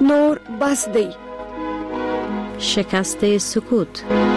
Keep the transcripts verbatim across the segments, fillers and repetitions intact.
نور بس دی. شکست سکوت.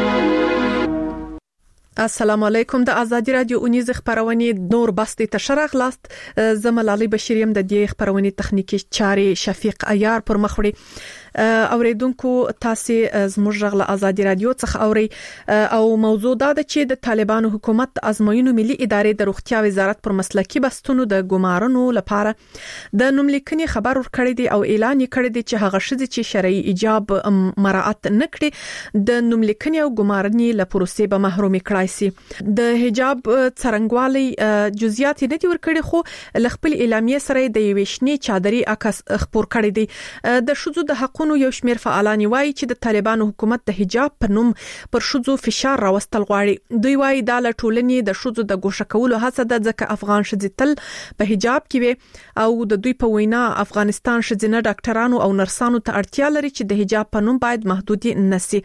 السلام علیکم. د ازادي رادیو اونیز خبرونه نور بستی تشرغ لاست زملالي بشیریم د دې خبرونه تخنیکی چاري شفیق عیار پر مخوړي اوریدونکو تاسو زموږ غل ازادي رادیو څخه اوري او موضوع دا ده چې د طالبانو حکومت ازموینو ملي ادارې د روغتیا وزارت پر مسلکی بستونو د ګمارنو لپاره د نوملیکنې خبر ورکړی دی او اعلان کړی دی چې هغه شذ چې شرعي ایجاب مراعات نکړي د نوملیکنې او ګمارنې له پروسې به محروم کړای سي. د حجاب څرنګوالي جزئیات نه دي ورکړي خو لخپل اعلامیه سره د یوشنی چادري عکس خبر کړی دی. د شذو د حقونو یو شمېر فعالان وایي چې د طالبانو حکومت د حجاب په نوم پر شذو فشار راوستل غواړي. دوی وایي دا له ټولنې د شذو د ګوښه کولو هڅه ده ځکه افغان شذې تل په حجاب کې وي او د دوی په وینا افغانستان شذینه ډاکټرانو او نرسانو ته اړتیا لري چې د حجاب په نوم باید محدودي نشي.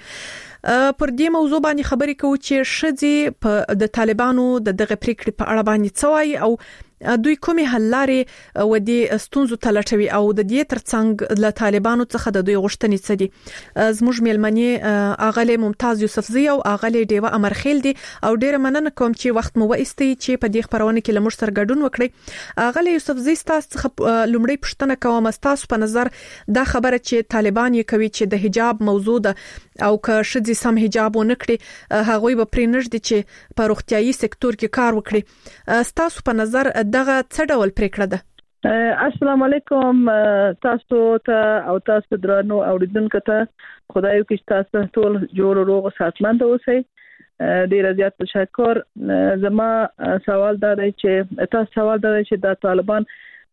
پر دې موضوع باندې خبرې کوو چې شذې په د طالبانو د دغه پریکړې په اړه باندې څوای او دوی کومې حل لارې و دې ستونزو ته لټوي او د دې ترڅنګ له طالبانو څخه د دوی غوښتنې څه دي. زموږ میلمنې اغله ممتاز یوسفزی او اغله دیوه امرخیل دي او ډیره مننه کوم چې وخت مو وایستي چې په دې خبرونه کې لمر سره ګډون وکړي. اغله یوسفزی تاسو څخه لومړی پوښتنه کوم تاسو په نظر دا خبره چې طالبان یې کوي چې د حجاب موضوع ده او که شذې سم حجاب ونکړي هغه به پرېنږدي چې په روغتيایي سکتور کې کار وکړي. تاسو په نظر دغه څه ډول پریکړه ده؟ السلام علیکم تاسو ته او تاسو درنو اوریدونکو ته خدای وکړي تاسو ټول جوړ روغ صحتمند اوسئ. ډیر زیات تشکر. زما سوال دا دی چې تاسو سوال دا دی چې د طالبان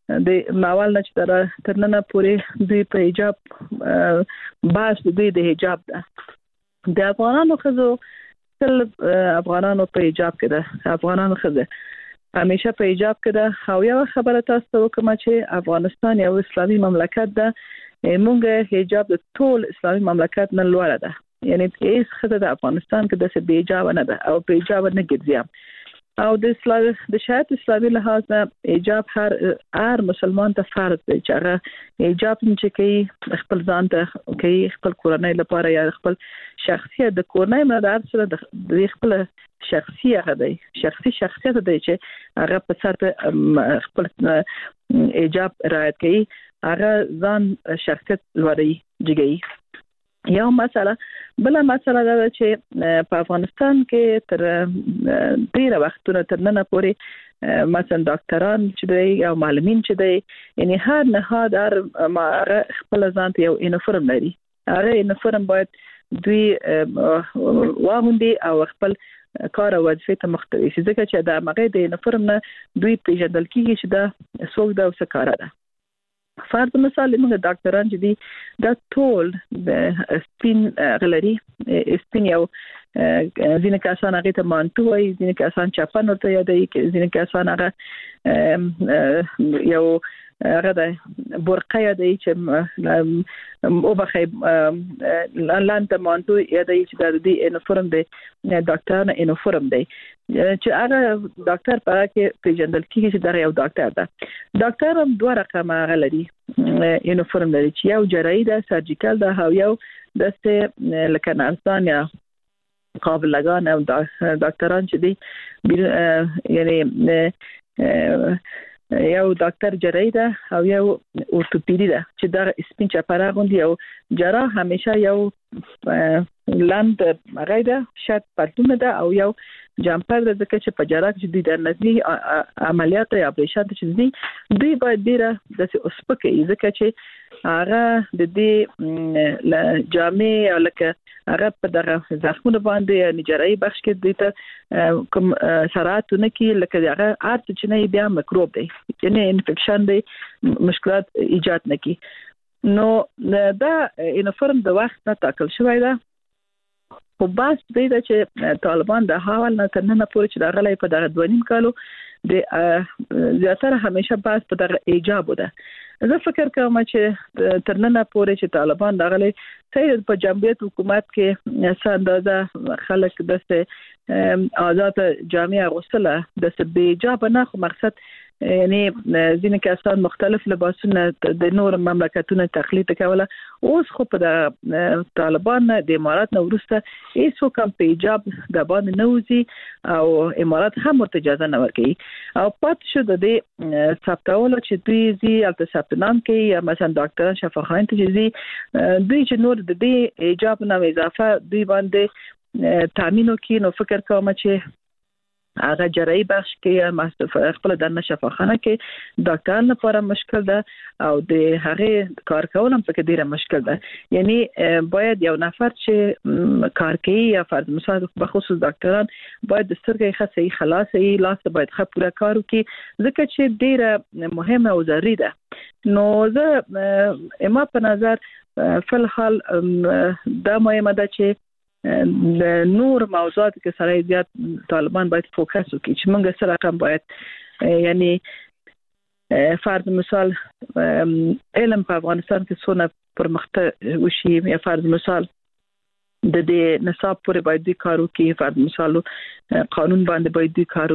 د ماول نه چې تر نن پورې دوی په حجاب باس دوی د حجاب ده د افغانانو خزو تل افغانانو په حجاب کې ده افغانانو خزه همیشه په حجاب کې ده او یو خبره تاسو وکم چې افغانستان یو اسلامي مملکت ده. موږ حجاب د ټول اسلامي مملکت نه لوړ ده یعنی هیڅ خزه د افغانستان کې د څه به حجاب نه ده او په حجاب نه ګرځي او د اسلام د شریعت اسلامي لحاظ نه حجاب هر هر مسلمان ته فرض دی چې هغه حجاب چې کوي خپل ځان ته کوي خپل کورنۍ لپاره یا خپل شخصیت د کورنۍ مدار سره د خپل شخصیت دی شخصي شخصیت دی چې هغه په سر خپل حجاب رعایت کوي هغه ځان شخصیت لري جګي. یو مسله بل مسله دا چې په افغانستان کې تر ډیر وختونه تر نن پورې مثلا ډاکټران چې دی او معلمین چې دی یعنی هر نهاد هر خپل ځان ته یو یونیفورم لري. هغه یونیفورم باید دوی واغوندي او خپل کار او وظیفه ته مختوي شي ځکه چې دا مغه د یونیفورم نه دوی پیژندل کیږي چې دا څوک دا څه کار ده. فرض مثال موږ ډاکټران چې دي دا ټول د سپین غلري سپین یو ځینې کسان هغه ته مانتو وایي ځینې کسان چاپن ورته یادوي ځینې کسان هغه یو هغه د برقه یادوي چې او بخې لاندې مانتو یادوي چې د دې یونیفورم دی ډاکټر نه یونیفورم دی چې هغه ډاکټر په کې پیژندل کیږي چې دا یو ډاکټر ده. ډاکټر هم دوه رقمه غلري یونیفورم لري چې یو جراحي ده سرجیکل ده او یو د لکه نرسان یا قابل لگان او ډاکټران چې دي یعنی یو ډاکټر جراحي ده او یو اورتوپیدي ده چې دا سپین چپره غوندي او جراح همیشه یو لاند مغایده شات پرتونه ده او یو جامپر د ځکه چې په جراح کې د نزدې عملیات یا اپریشن چې دي دوی باید ډیره د اوسپکه ځکه چې هغه د دې جامې او لکه هغه په دغه زخمونه باندې نجاري بخش کې د ته کوم سراتونه کې لکه هغه ارت چې نه بیا میکروب دی یعنی انفیکشن دی مشکلات ایجاد نه کی. نو دا یونیفورم د وخت نه ټاکل شوی ده خو باس دی چې طالبان د حواله نه تر نن پورې چې د غلې په دغه دوه نیم کالو د زیاتره همیشه باس په دغه ایجاب ده. زه فکر کوم چې تر نن پورې چې طالبان د غلې صحیح په جمهوریت حکومت کې ساندازه خلک د آزاد جامعه غوښتله د سبي ایجاب نه خو مقصد یعنی ځینې کسان مختلف لباسونه د نور مملکتونو تقلید کوله. اوس خو په د طالبان د امارات نو ورسته هیڅ کوم په ایجاب د باندې نوځي او امارات هم ورته اجازه نه ورکوي او پات شو د دې ثبتولو چې دوی زی البته ثبتنام کوي یا مثلا ډاکټر شفاخان ته زی دوی چې نور د دې ایجاب نه اضافه دوی باندې تامین کوي. نو فکر کوم چې هغه جراحي بخش کې خپل د شفاخانه کې ډاکټر لپاره مشکل ده او د هغه کار کول هم پکې ډیره مشکل ده. یعنی باید یو نفر چې کار کوي یا فرض مثال به خصوص ډاکټران باید د سترګې خاصه خلاصي لاس باید خپل پوره کار وکړي ځکه چې ډیره مهمه او ضروري ده. نو زه اما په نظر فل حال دا مهمه ده چې د نور موضوعات کې سره زیات طالبان باید فوکس وکړي چې موږ سره رقم باید یعنی فرض مثال علم په افغانستان کې څونه پرمختګ وشي یا فرض مثال د دې نصاب پورې باید د کارو کې فرض مثال قانون باندې باید د کارو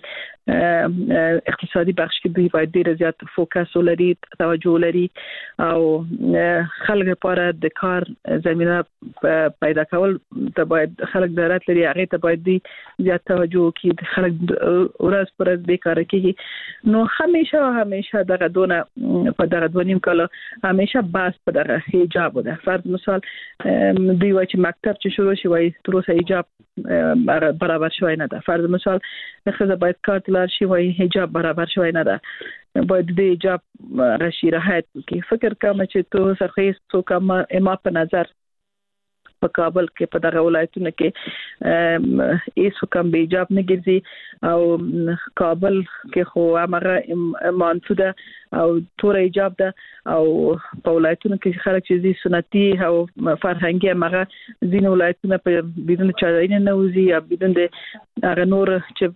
کې اقتصادي بخش کې دوی باید ډیر زیات فوکس ولري توجه ولري او خلک لپاره د کار زمينه پیدا کول ته باید خلک ضرورت لري هغه ته باید زیات توجه وکړي. خلک ورځ پر ورځ بیکاره کیږي نو همیشه همیشه دغه دونه په دغه دونیم کله همیشه باس په دغه حجاب ده. فرض مثال دوی وايي چې مکتب چې شروع شي وای تر اوسه حجاب برابر شوی نه ده. فرض مثال خزه باید کار تلار شي وای حجاب برابر شوی نه ده. باید د حجاب راشي راحت کې فکر کوم چې تو سرخیز تو کوم اما په نظر په کابل کې په دغه ولایتونو کې هیڅ کوم به حجاب نه ګرځي او کابل کې خو هغه مانسوده او تور حجاب ده او په ولایتونو کې خلک چې زی سنتي او فرهنګي هغه ځینې ولایتونه په بدون چارین نه وزي یا بدون د هغه نور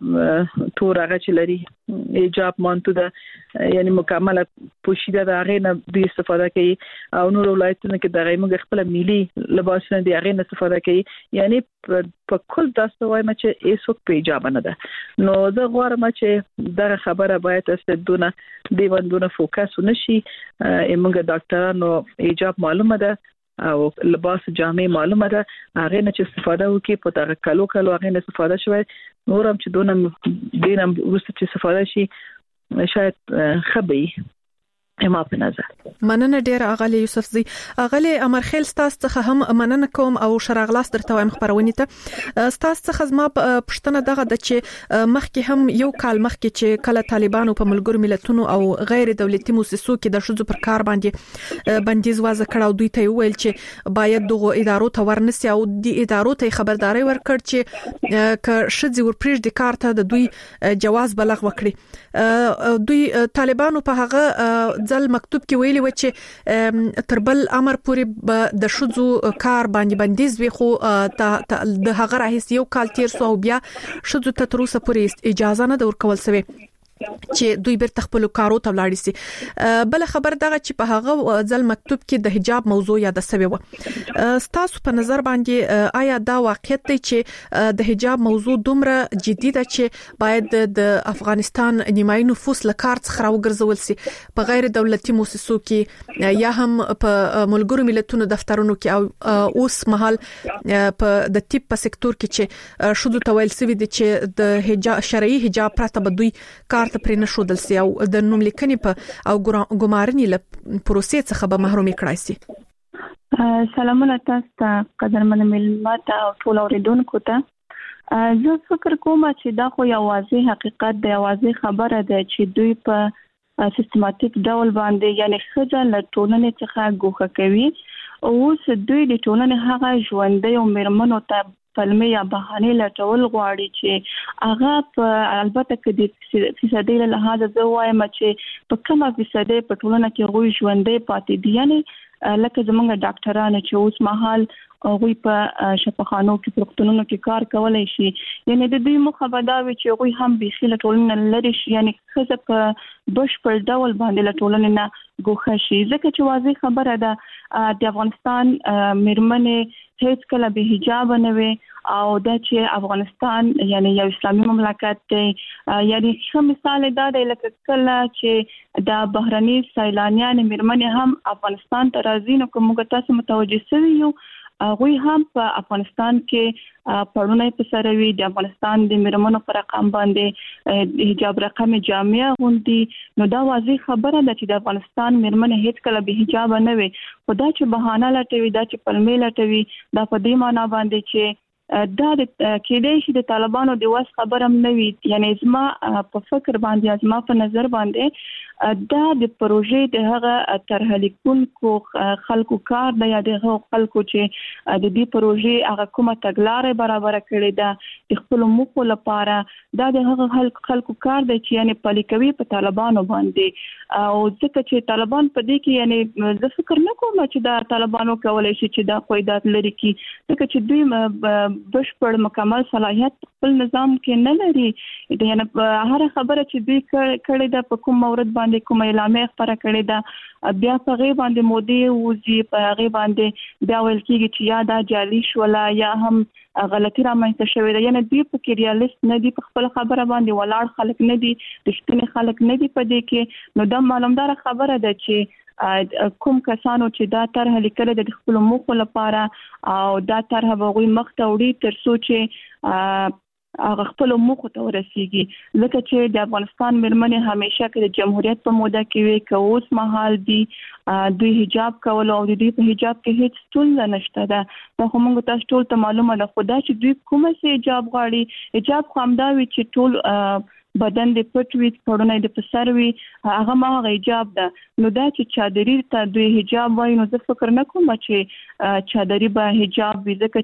چې تور هغه چې لري حجاب مانسوده یعنی مکمل پوشیده د هغه نه د استفاده کوي او نور ولایتونو کې دغه موږ خپل ملي لباسونه د هغه نه استفاده کوي. یعنی په کل تاسو وایم چې ایسو په حجاب نه ده. نو زه غواړم چې دا خبره باید استدونه دی باندې فوکس ونشي. موږ ډاکټرانو حجاب معلومه ده او لباس جامع معلومه ده هغه نه چې استفاده وکي په دغه کلو کلو هغه نه استفاده شوی نورم چې دونه دینم ورسته چې استفاده شي شاید خبي اما په نظر. مننه ډیر اغلی یوسف زی. اغلی امرخیل ستاسو څخه هم مننه کوم او شراغلاس درته وایم خبرونه ته ستاسو څخه زما پښتنه دغه د چې مخکې هم یو کال مخکې چې کله طالبانو په ملګرو ملتونو او غیر دولتي مؤسسو کې د شذو پر کار باندې بندیز وضع کړ او دوی ته ویل چې باید دغه ادارو ته ورنسي او د ادارو ته خبرداري ورکړ چې ک شذي ورپریږ د کار ته د دوی جواز بلغ وکړي. دوی طالبانو په هغه ځل مکتوب کې ویلي و چې تربل امر پورې د شذو کار باندې بندیز وي خو د هغه راهیس یو کال تیر سو بیا شذو ته تر اوسه پورې اجازه نه ورکول شوی چې دوی بیرته خپل کارو ته ولاړ شي. بل خبر دغه چې په هغه ځل مکتوب کې د حجاب موضوع یاد شوی و. ستاسو په نظر باندې آیا دا واقعیت دی چې د حجاب موضوع دومره جدي ده چې باید د افغانستان نیمایي نفوس له کار څخه راوګرځول شي په غیر دولتي مؤسسو کې یا هم په ملګرو ملتونو دفترونو کې او اوس مهال په د طب په سکتور کې چې شذو تویل سوي دي چې د حجاب شرعي حجاب پرته بدوي کار ته پرې نشودل سي او د نوم لیکنې په او ګمارنې له پروسې څخه به محرومي کړای سي. سلامونه تاسو ته قدرمن ملت او ټول اوریدونکو ته. زه فکر کوم چې دا خو یو واضح حقیقت دی واضح خبره ده چې دوی په سیستماتیک ډول باندې یعنی خځه له ټولنې څخه ګوښه کوي او اوس دوی د ټولنې هغه ژوندۍ او مېرمنو ته فلمي یا بهانه لټول غواړي چې هغه په البته کې د فیصدي له لحاظ زه وایم چې په کومه فیصدي په ټولنه کې غوي ژوندې پاتې دي یعنی لکه زمونږ ډاکټرانو چې اوس مهال غوي په شفاخانو کې په روغتونونو کې کار کولای شي یعنی د دوی مخابداوي چې غوي هم به خله ټولنه لري شي یعنی خزه په بشپړ ډول باندې له ټولنې نه ګوښه شي ځکه چې واضح خبره ده د افغانستان مېرمنې هیڅ کله به حجاب نه وي او دا چې افغانستان یعنی یو اسلامي مملکت دی. یعنی ښه مثال دا دی لکه کله چې د بهرني سیلانیان میرمنې هم افغانستان ته راځي نو کوم تاسو متوجه شوي یو غوی هم په افغانستان کې پړونه په سره وی د افغانستان د میرمنو پر رقم باندې حجاب رقم جامع غوندي. نو دا واضح خبره ده چې د افغانستان میرمنې هیڅ کله به حجاب نه وي. خدا چې بهانه لټوي دا چې پلمې لټوي دا په دې معنی باندې چې دا د کېدې شي د طالبانو د واس خبره هم نه وي. یعنی زما په فکر باندې زما په نظر باندې دا د پروژې د هغه طرح لیکونکو خلکو کار دی یا د هغو خلکو چې د دې پروژې هغه کومه تګلارې برابر کړې ده د خپل موخو لپاره. دا د هغه خلکو کار دی چې یعنی پلي کوي په طالبانو باندې. او ځکه چې طالبان په دې کې یعنی زه فکر نه کوم چې دا طالبانو کولای شي چې دا قواعد لري کی ځکه چې دوی بشپړ مکمل صلاحیت خپل نظام کې نه لري. یعنی هر خبره چې دوی کړې ده په کوم مورد باندې کوم اعلامیه خبره کړې ده بیا په غي باندې مودي وزي په غي باندې بیا ویل کېږي چې یا دا جعلي شولا یا هم غلطي رامنځته شوې ده. یعنی دوی په کې ریالیست نه دي په خپل خبره باندې ولاړ خلک نه دي رښتینی خلک نه دي په دې کې. نو دا معلومدار خبره ده چې کوم کسانو چې دا طرح لیکل د خپل موخو لپاره او دا طرح وغوي مخ ته وړي تر څو چې هغه خپل موخو ته ورسیږي. ځکه چې د افغانستان میرمنې همیشه کې د جمهوریت په موده کې وي که اوس مهال دي دوی حجاب کول او د دوی په حجاب کې هیڅ ستونزه نشته ده. دا خو موږ تاسو ټول ته معلومه ده. خو دا چې دوی کومه سي حجاب غواړي حجاب خو همدا وي چې ټول بدن د پټ وي پړونه د پسر وي هغه ما حجاب ده. نو دا چې چادري ته دوی حجاب وایي نو زه فکر نه کوم چې چادري به حجاب وي ځکه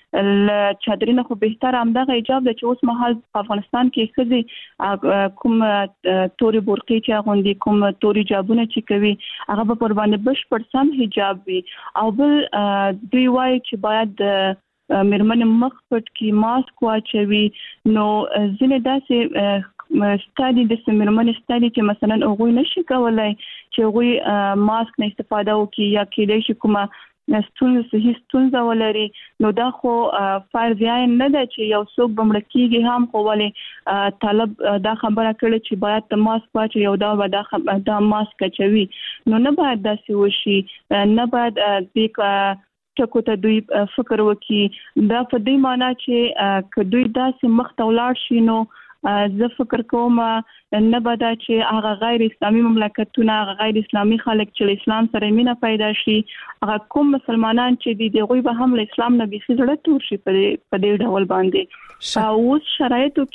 چې چادري نه خو بهتر همدغه حجاب ده چې اوس مهال په افغانستان کې ښځې کوم توري برقي چې غوندي کوم توري حجابونه چې کوي هغه په پر باندې بشپړ سم حجاب وي. او بل دوی وایي چې باید میرمنې مخ پټ کی ماسک واچوي. نو ځینې داسې ستادي د سیمرمن ستادي چې مثلا هغه نشي کولای چې هغه ماسک نه استفاده وکړي یا کېدای شي کومه ستونزه صحیح ستونزه ولري. نو دا خو فرض یې نه ده چې یو څوک بمړ کېږي هم خو ولې طالب دا خبره کړي چې باید د ماسک واچي یو دا ودا دا ماسک چوي. نو نه باید داسې وشي نه باید د ټکو ته دوی فکر وکړي. دا په دې معنی چې که دوی داسې مخ ته ولاړ شي نو زه فکر کوم نه بدا چې هغه غیر اسلامي مملکتونه هغه غیر اسلامي خلک چې اسلام سره مینه پیدا شي هغه کوم مسلمانان چې دي دغه به هم له اسلام نه بيخي زړه تور شي په دې ډول باندې. او شرایطو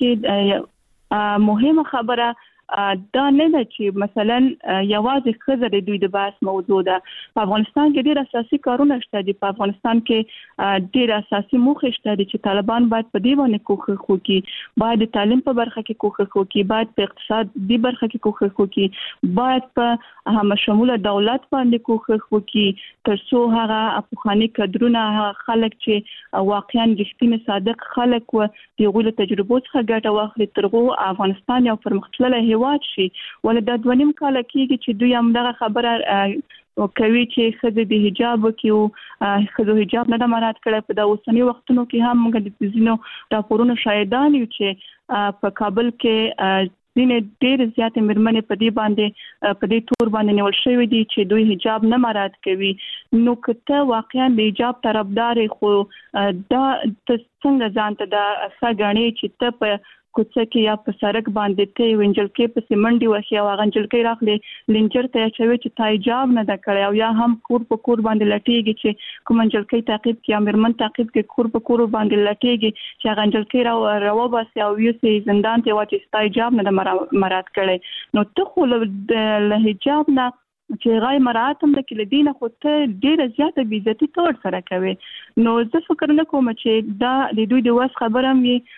کې مهمه خبره دا نه ده چې مثلا یوازې خزر دوی د بحث موضوع ده. په افغانستان کې ډېر اساسي کارونه شته دي. په افغانستان کې ډېر اساسي موخې شته دي چې طالبان باید په دې باندې کوښښ وکړي. باید د تعلیم په برخه کې کوښښ وکړي باید په اقتصاد دی برخه کې کوښښ وکړي باید په هم شموله دولت باندې کوښښ وکړي تر څو هغه افغاني کډرونه خلک چې واقعا رښتینی صادق خلک و دغه له تجربو څخه ګټه واخلي ترغو افغانستان یو پرمختللی هیواد شي. ولې د دوه نیم کال کېږي چې دوی هم دغه خبره کوي چې خزه د حجاب کې خزه حجاب نه مراعات کړي. په د اوسنی وختونو کې هم موږ د زینو راپورونو شاهدان یو چې په کابل کې ځینې ډېر زیاتې میرمنې په دې باندې په دې تور باندې نیول شوې دي چې دوی حجاب نه مراعات کوي. نو کته واقعا د حجاب طرفدار خو دا څنګه ځانته دا څنګه چې ته په کوڅه کې یا په سړک باندې ته وینجل کې په سیمنډي وشي او غنجل کې راخلي لنجر ته چوي چې تایجاب نه دا کړی او یا هم کور په کور باندې لټيږي چې کوم منجل کې تعقیب کې امرمن تعقیب کې کور په کور باندې لټيږي چې غنجل کې راو راو باسي او یو سي زندان ته واچي تایجاب نه مراد کړي. نو ته خو له حجاب نه چې غای مراعات هم د کله دینه خو ته ډیره زیاته بي عزتي تور سره کوي. نو زه فکر نه کوم چې دا د دوی د واس خبره مې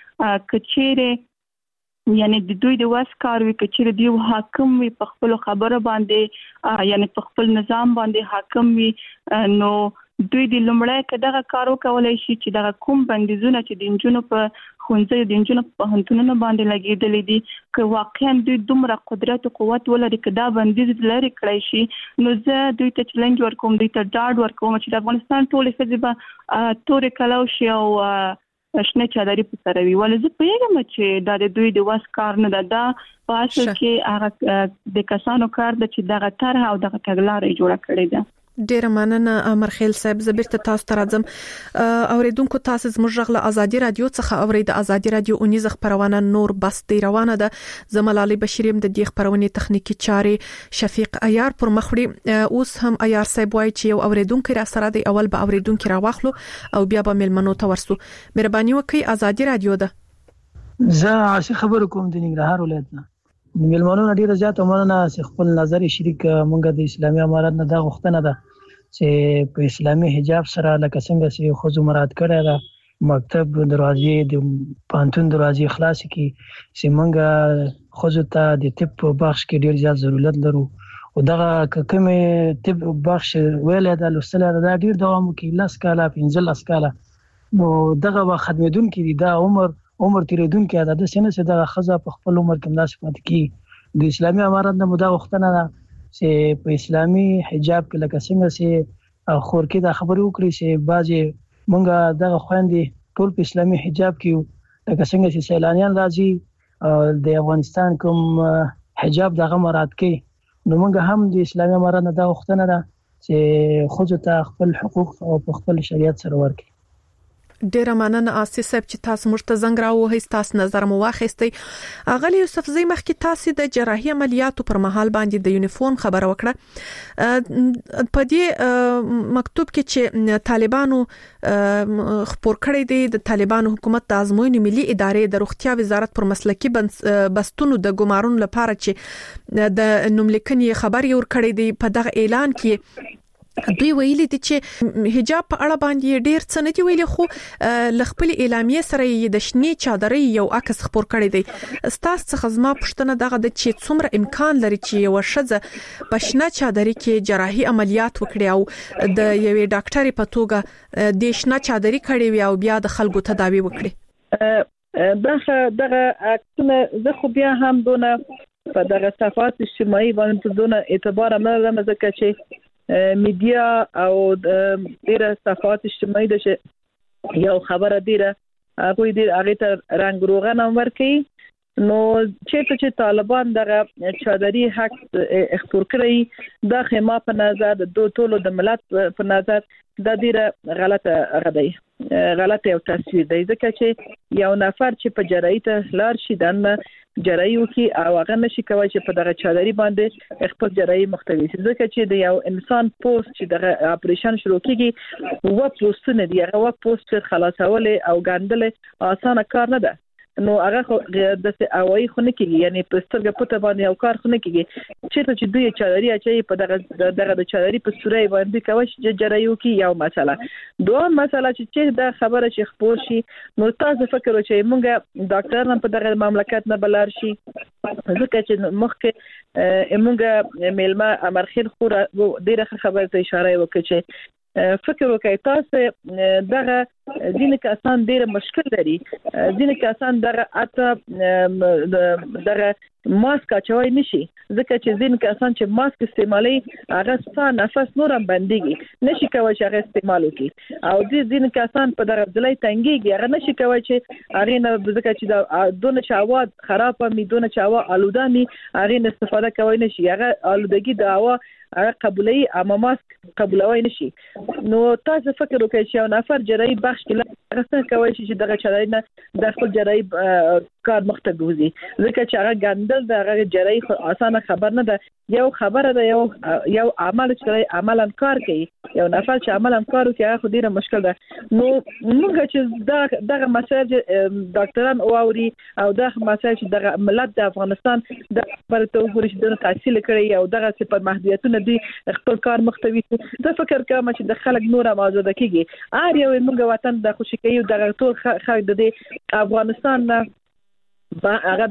کچېره یعنی د دوی د واس کار وی کچېره دی حاکم وي په خپل خبره باندې یعنی په خپل نظام باندې حاکم وي. نو دوی د لومړی کداغه کارو کولای شي چې دغه کوم بندیزونه چې د انجونو په خونځي د انجونو په هنتونو باندې لګیدلې دي که واقعا دوی دومره قدرت او قوت ولري کدا بندیز لري کړی شي نو زه دوی ته چیلنج ورکوم دوی ته ډاډ ورکوم چې د افغانستان ټول فزیبه تورې کلاو شي او شنه چادرې په سره وي ولې زه پیغام چې د دوی د واس کار نه ده دا په اصل کې هغه د کسانو کار د چې دغه طرح او دغه تګلارې جوړه کړې ده. ډیر مننه مرخیل صاحب زبرته تاسو ته راځم. اوریدونکو تاسو زموږ غږ له ازادي رادیو څخه اورید. ازادي رادیو اونیز خبرونه نور بس دی روانه ده. زملالي بشیریم د دې خبرونه تخنیکی چارې شفیق عیار پر مخړي. اوس هم عیار صاحب وایي چې یو اوریدونکو را سره دی اول به اوریدونکو را واخلو او بیا به ملمنو ته ورسو. مهرباني وکړئ. ازادي رادیو ده. زه عاشق خبر کوم د ننګرهار ولایت نه. ملمنو ډیره زیاته مننه چې خپل نظر شریک مونږ د اسلامي امارات نه دا غوښتنه ده چې په اسلامي حجاب سره لکه څنګه چې خو مراد کړی دا مکتب دروازې د پانتون دروازې خلاص کی چې مونږ خو ته د طب په بخش کې ډیر زیات ضرورت لرو او دغه کومه طب بخش ویل دا لسله دا ډیر دوام کوي لاس کاله پنځه کاله نو دغه خدمتون کې دا عمر عمر تیریدون کې عادت سینه چې د خزه په خپل عمر کې مناسبت کی د اسلامي امارات نه مدا وختنه ده چې په اسلامي حجاب کې لکه څنګه چې خور کې دا خبرې وکړي چې بعضي مونږه د خويندې ټول په اسلامي حجاب کې لکه څنګه چې سیلانیان راځي د افغانستان کوم حجاب دغه مراد کوي نو مونږ هم د اسلامي امارات نه دا وختنه ده چې خو ته خپل حقوق او په خپل شریعت سره ورکړي. ډیر مننه آسی صاحب چې تاسو موږ ته زنګ راوهی تاسو نظر مو واخیستي. اغلی یوسف زئی مخکې تاسو د جراحي عملیاتو پر مهال باندې د یونیفورم خبره وکړه. په دې مکتوب کې چې طالبانو خبر کړی دی د طالبانو حکومت د ازموینې ملي ادارې د روغتیا وزارت پر مسلکي بستونو د ګمارون لپاره چې د نوملیکنې خبر یې ور کړی دی په دغه اعلان کې دوی ویلي دي چې حجاب په اړه باندې ډیر څه نه دی ویلي خو لخپل اعلامیه سره د شنی چادرې یو عکس خبر کړی دی. ستاسو څخه زما پښتنه دغه د چې څومره امکان لري چې یو شزه په شنه چادرې کې جراحي عملیات وکړي او د یوې ډاکټرې په توګه د شنه چادرې کړي وي او بیا د خلکو تداوی وکړي. دغه دغه اکټونه زه خو بیا هم دونه په دغه صفات اجتماعي باندې دونه اعتبار نه لرم ځکه چې میډیا او ډیره صفات اجتماعي د یو خبره ډیره هغه ډیر هغه ته رنگ روغن ورکي نو چې چې طالبان دغه چادري حق اختیار کړی د خما په نظر د دوه ټولو د ملت په نظر دا ډیره غلطه غدي غلطه او تصویر دی ځکه چې یو نفر چې په جراحي ته لار شي دنه جراحي وکي او هغه نشي کوي چې په دغه چادري باندې خپل جراحي مختوي ځکه چې د یو انسان پوسټ چې دغه اپریشن شروع کیږي و پوسټ نه دی هغه و پوسټ خلاصول او ګاندل اسانه کار نه ده نو هغه د اوایي خو نه کیږي یعنی په سترګه پټه باندې او کار خو نه کیږي چې ته چې دوی چادري اچي په دغه دغه د چادري په سوري باندې کوي چې جراحي وکي یو مسله دوه مسله چې دا خبره چې خبر شي نو تاسو فکر وکړئ مونږه ډاکټران په دغه مملکت نه بلار شي ځکه چې مخکې مونږه میلمه امرخیل خو ډیره خبره ته اشاره وکړي چې فکر وکړئ تاسو دغه ځینې کسان ډېر مشکل لري ځینې کسان دغه اته دغه ماسک اچوي نشي ځکه چې ځینې کسان چې ماسک استعمالي هغه ستاسو نفس نورم بنديږي نشي کوي چې هغه استعمال وکړي او ځینې کسان په دغه ځلای تنګيږي هغه نشي کوي چې هغه نه ځکه چې دا دونه چاواد خراب می دونه چاوا آلوده می هغه استفاده کوي نشي هغه آلودګي د هوا هغه قبولي اما ماسک قبولوي نشي نو تاسو فکر وکړئ چې یو نفر جراحي بخش کې لغسه کوي چې دغه چاري نه د خپل جراحي کار مخته ګوزي ځکه چې هغه ګندل دغه جراحي اسانه خبر نه ده یو خبره ده یو یو عمل چې عملاً کار کوي یو نفر چې عملاً کار کوي هغه ډیره مشکل ده نو موږ چې دغه مساج ډاکټران اوري او دغه مساج دغه ملت د افغانستان د پرته وګوري چې د تحصیل کړي او دغه صفات محدودیتونه دي خپل کار مختوي د فکر کوم چې د خلک نور آزاد کیږي ار یو موږ وطن د خوشی کوي دغه ټول خلک د افغانستان با هغه د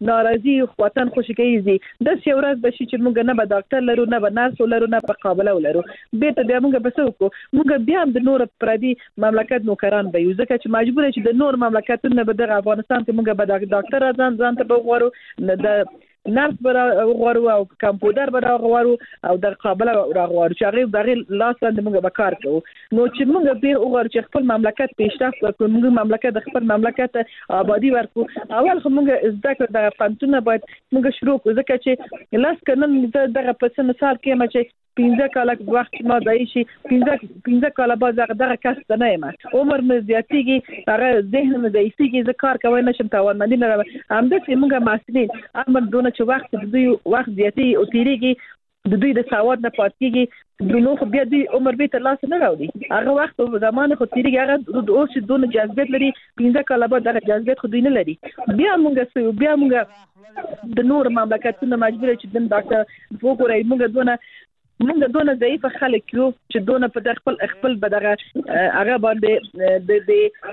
ناراضي وطن خوشکیږي د سیورات بشي چې موږ نه به ډاکټر لرو نه به نرس لرو نه به قابله ولرو به ته بیا موږ به څه وکړو موږ بیا د نور پردي مملکت نوکران به یو ځکه چې مجبور چې د نور مملکتونو به د افغانستان کې موږ به ډاکټر ځان ځان ته وغواړو د نرس برا غواړو او کمپیوټر برا غواړو او د قابله غواړو چې هغه دغه لاس باندې موږ به کار کوو نو چې موږ به غواړو چې خپل مملکت پیشرفت وکړو موږ مملکت د خپل مملکت آبادی ورکو اول خو موږ زده کړو د پانتونه باید موږ شروع کړو ځکه چې لاس کنن دغه په مثال کې ما چې پنځه کاله وخت ما دای شي پنځه پنځه کاله بعد دغه کس نه یم عمر مې زیاتېږي هغه ذهن مې ضعیفېږي زه کار کوي نشم توانمندي نه لرم همداسې موږ مسؤلین امر دونه چې وخت د دوی وخت زیاتې او تیریږي د دوی د سواد نه پاتېږي د نو خو بیا دوی عمر به تر لاس نه راوړي هغه وخت په زمانه خو تیریږي هغه د اوس دونه جذبیت لري پنځه کاله بعد دغه جذبیت خو دوی نه لري بیا موږ بیا موږ د نور مملکتونو مجبور چې د ډاکټر وګورئ موږ دونه موږ دونه ضعیف خلک یو چې دونه په خپل خپل بدغه هغه باندې د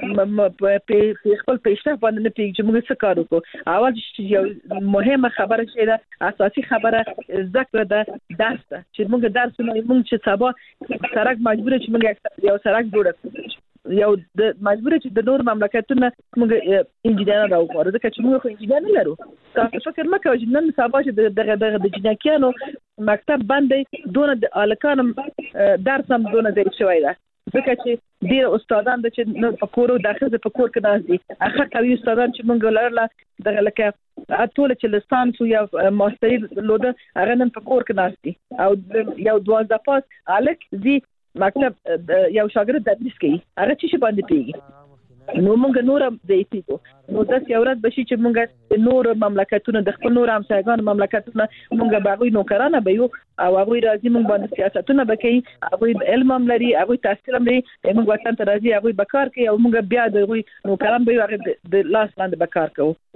د په خپل پیشرفت باندې نه پیږي چې موږ څه کار وکړو اول چې یو مهمه خبره چې ده اساسي خبره ذکر ده درس ده چې موږ درس موږ چې سبا سرک مجبور چې موږ یو سرک جوړ کړو یو د مجبور چې د نور مملکتونو موږ انجینر راوړو ځکه چې موږ خو انجینر نه لرو تاسو فکر مکه چې نن سبا چې دغه دغه د جنکیانو مکتب باندې دونه د الکانم درس هم دونه ځای شوی ده ځکه چې ډیر استادان د چې په کورو داخله په کور کې داسي هغه کوي استادان چې موږ لرله دغه لکه ټول چې لسانس یا ماستری لوده هغه نن په کور کې داسي او یو دوازده پاس الک زی مکتب یو شاګرد تدریس کوي هغه چې باندې پیږي نو موږ نورم دیتیګو نو د سیورات بشي چې موږ د نور مملکتونو د خپل نور همسایګان مملکتونو موږ باغوي نوکرانه به یو او هغه راځي موږ باندې سیاستونه بکې هغه علم هم لري هغه تحصیل هم لري موږ وطن ته راځي هغه بکار کوي او موږ بیا د نوکران به هغه د لاس باندې بکار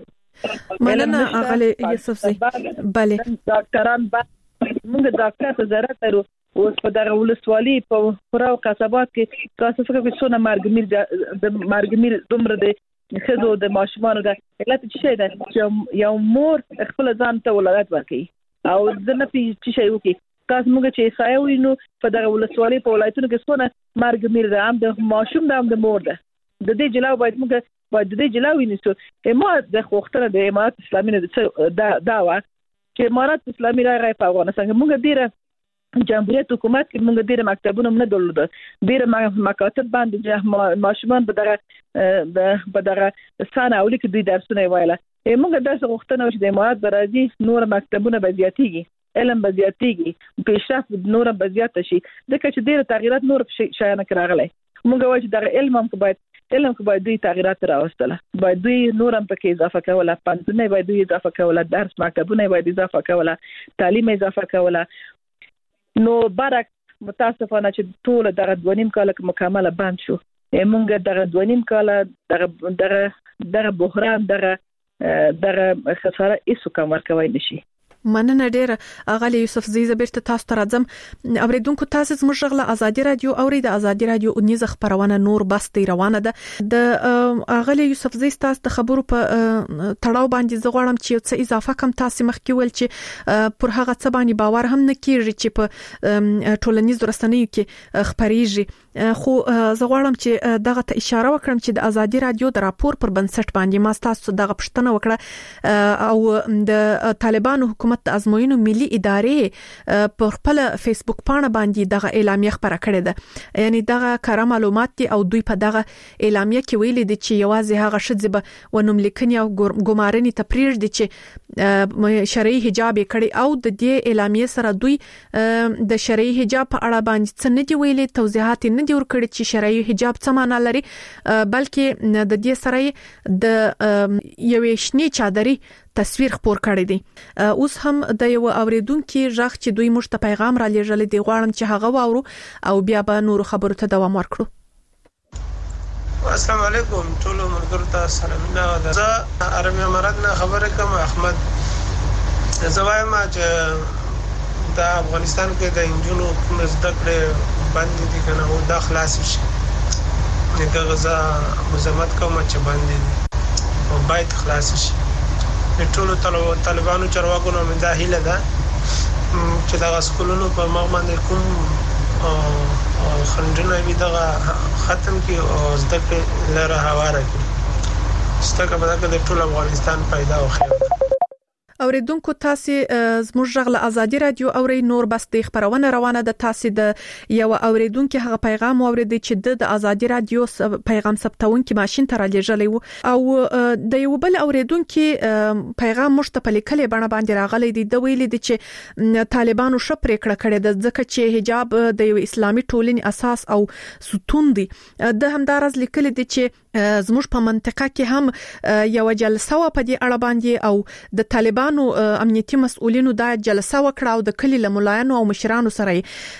کوو مننه اغلی یوسف زی bale ډاکټران موږ ډاکټر ته ضرورت لرو اوس په دغه ولسوالۍ په پراو قصبات کې تاسو فکر کوئ څونه مرګمیر د مرګمیر دومره د خزو د ماشومانو د علت څه ده چې یو مور خپل ځان ته ولادت ورکړي او د نه پی چې شی وکي تاسو موږ چې سایو نو په دغه ولسوالۍ په ولایتونو کې څونه مرګمیر ده هم د ماشوم ده هم د مور ده د دې جلاو باید موږ باید د دې جلاو ونیسو امارات د خوختره د امارات اسلامي دا دا وا چې امارات اسلامي راغی په افغانستان کې موږ ډیره جمهوریت حکومت کې موږ ډیره مکتبونه نه درلودل ډیره مکاتب باندې ماشومان به دغه په دغه سانه اولی کې دوی درسونه وایله موږ داسې غوښتنه وشي د امارات برازي نور مکتبونه به زیاتېږي علم به زیاتېږي پیشرفت نور به زیات شي ځکه چې ډیره تغیرات نور شایانه راغلي موږ وایو چې دغه علم هم باید علم کې باید دوی تغیرات راوستله باید دوی نور هم پکې اضافه کوله پانتونه باید دوی اضافه کوله درس مکتبونه باید اضافه کوله تعلیم اضافه کوله نو برک متاسفانه چې ټول دغه دوانیم کال مکمله بند شو موږ دغه دوانیم کال دغه دغه دغه بحران دغه دغه خساره هیڅ کوم ورکوي نشي مننه ډیره اغلی یوسف زی زبرت تاسو ته راځم اوریدونکو تاسو زموږ غږ ازادي رادیو او د ازادي رادیو نیز خبرونه نور بستی روانه ده د اغلی یوسف زی تاسو د خبرو په تړاو باندې زغړم چې څه اضافه کم تاسو مخکې ول چې پر هغه څه باندې باور هم نه کیږي چې په ټولنیز رسنیو کې خبريږي خو زغړم چې دغه ته اشاره وکړم چې د ازادي رادیو د راپور پر بنسټ باندې ما تاسو دغه پښتنه وکړه او د طالبانو حکومت د ازموینو ملي ادارې په خپل فیسبوک پاڼه باندې دغه اعلامیه خبره کړې ده یعنی دغه کار معلومات دي او دوی په دغه اعلامیه کې ویلي دي چې یوازې هغه شذ به ونوم لیکنی او ګمارنې تپریر دي چې شرعي حجاب کړي او د دې اعلامیه سره دوی د شرعي حجاب په اړه باندې څه نه دی ویلي توضیحات نه دی ورکړي چې شرعي حجاب څه معنی لري بلکې د دې سره د یوې شنې چادرې تصویر خپور کړی دی اوس هم د یو اوریدونکو ژغ چې دوی مشت پیغام را لېږل دي غواړم چې هغه واورو او بیا به نور خبرو ته دوام ورکړو السلام علیکم ټول مرګرو ته سلامونه زه ارمیا مراد نه خبره کوم احمد زوایم چې د افغانستان کې د انجونو کوم زده کړې باندې دي کنه او د خلاص شي دغه غزا مزمت کوم چې باندې او باید خلاص شي ټولو طالبانو چارواکو نو مې دا هیله ده چې دا سکولونو په مغ باندې کوم خنډونه وي دا ختم کی او زده کړې لاره هواره کړي ستګه به دا د ټول افغانستان پیدا او خیر. اوریدونکو تاسو زموږ غږ له ازادي رادیو اوري نور بس د خبرونه روانه ده تاسو د یو اوریدونکو هغه پیغام اوریدي چې د ازادي رادیو پیغام ثبتونکو ماشين ته رالیږلی او د یو بل اوریدونکو پیغام مشته په لیکلې بڼه باندې راغلی دی د ویلي دي چې طالبانو شپره کړه کړه د ځکه چې حجاب د یو اسلامي ټولنې اساس او ستون دی د همدارز لیکلي دي چې زموږ په منطقه کې هم یو جلسه و په دې اړه باندې او د طالبانو امنیتي مسؤلینو دا جلسه وکړه او د کلی لملایانو او مشرانو سره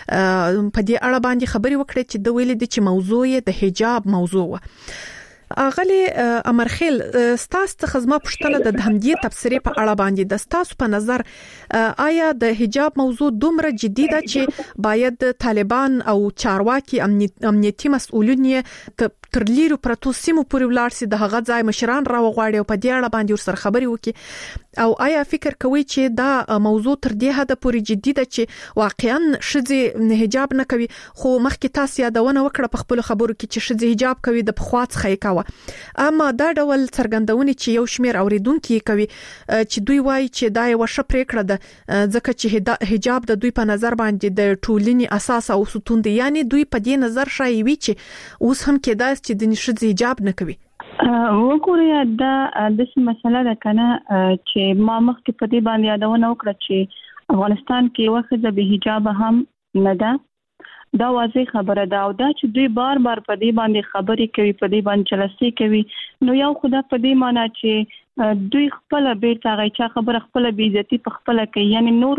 په دې اړه باندې خبري وکړه چې د ویل دي چې موضوع د حجاب موضوع و. اغلی امرخیل ستاسو خدمت پښتنه د همدې تفسیری په اړه باندې د ستاسو په نظر آیا د حجاب موضوع دومره جدي ده چې باید طالبان او چارواکي امنیتي مسؤلین تر لیرو پرتو سیمو پورې ولاړ سي د هغه ځای مشران را وغواړي او په دې اړه باندې ورسره خبري وکړي او آیا فکر کوي چې دا موضوع تر دې حد پورې جدي ده چې واقعا شذ حجاب نه کوي خو مخکې تاسو یادونه وکړه په خپل خبرو کې چې شذ حجاب کوي د پخوات خې کاوه اما دا ډول څرګندونه چې یو شمیر اوریدونکو کوي چې دوی وایي چې دا یو شپره کړه ده ځکه چې حجاب د دوی په نظر باندې د ټولنې اساس او ستون دی یعنی دوی په دې نظر شایي وي چې اوس هم کېدای چې د نشد حجاب نه کوي. وګورئ دا د څه مسله ده کنه چې ما مخکې په دې باندې یادونه وکړه چې افغانستان کې وخت د حجاب هم نه ده دا واضح خبره ده او دا چې دوی بار بار په دې باندې خبرې کوي په دې باندې جلسې کوي نو یو خدا په دې معنی چې دوی خپل بیرته غیچا خبره خپل بی عزتی په خپل کوي یعنی نور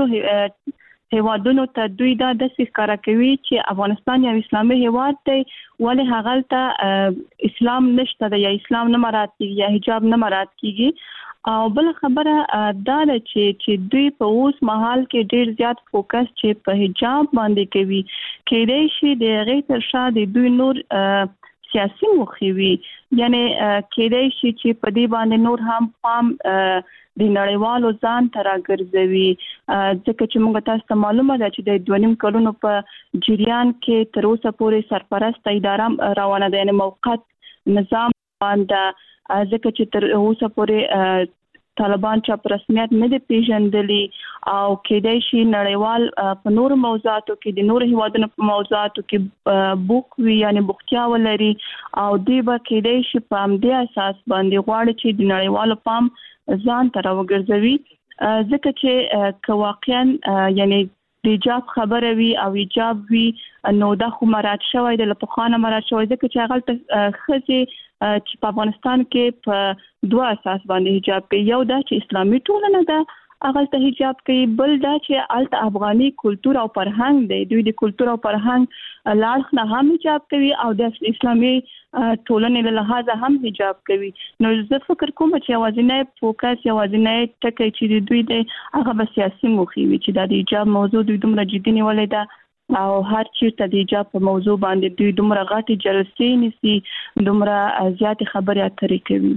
هیوادونو ته دوی دا د ښکارا کوي چې افغانستان یو اسلامي هیواد دی ولې هغه ته اسلام نشته د یا اسلام نه مراد کیږي یا حجاب نه مراد کیږي او بل خبره دا ده چې چې دوی په اوس مهال کې ډیر زیات فوکس چې په حجاب باندې کوي کېدای شي د غیر تر شا د دوی نور سیاسي مخوي یعنی کېدای شي چې په دې باندې نور هم پام د نړیوالو ځان تر راګرځوي ځکه چې موږ تاسو ته معلومه ده چې د دوه نیم کلونو په جریان کې تر اوسه پورې سرپرست اداره روانه ده یعنی موقت نظام باندې ځکه چې تر اوسه پورې طالبان چې په رسمیت نه دي پیژندلي او کېدای شي نړیوال په نور موضوعاتو کې د نور هیوادونو په موضوعاتو کې بوک وی یعنی بوختیا ولري او دی به کېدای شي په همدې اساس باندې غواړي چې د نړیوالو پام ځان ته راوګرځوي ځکه چې که واقعا یعنی د حجاب خبره وی او حجاب وی نو دا خو مراد شوی د لپخانه مراد شوی ځکه چې هغه خزي چې په افغانستان کې په دوه اساس باندې حجاب کوي یو دا چې اسلامي ټولنه ده هغه ته حجاب کوي بل دا چې الته افغاني کلچر او فرهنګ دی دوی د کلچر او فرهنګ لاړ نه هم حجاب کوي او د اسلامي ټولنې له لحاظه هم حجاب کوي نو زه فکر کوم چې اوازنه فوکس اوازنه ټکي چې دوی د هغه سیاسي مخوي چې د حجاب موضوع دوی دومره جدي نیولې ده او هر چیرته د حجاب په موضوع باندې دوی دومره غاټي جلسې نيسي دومره زیات خبرې اترې کوي.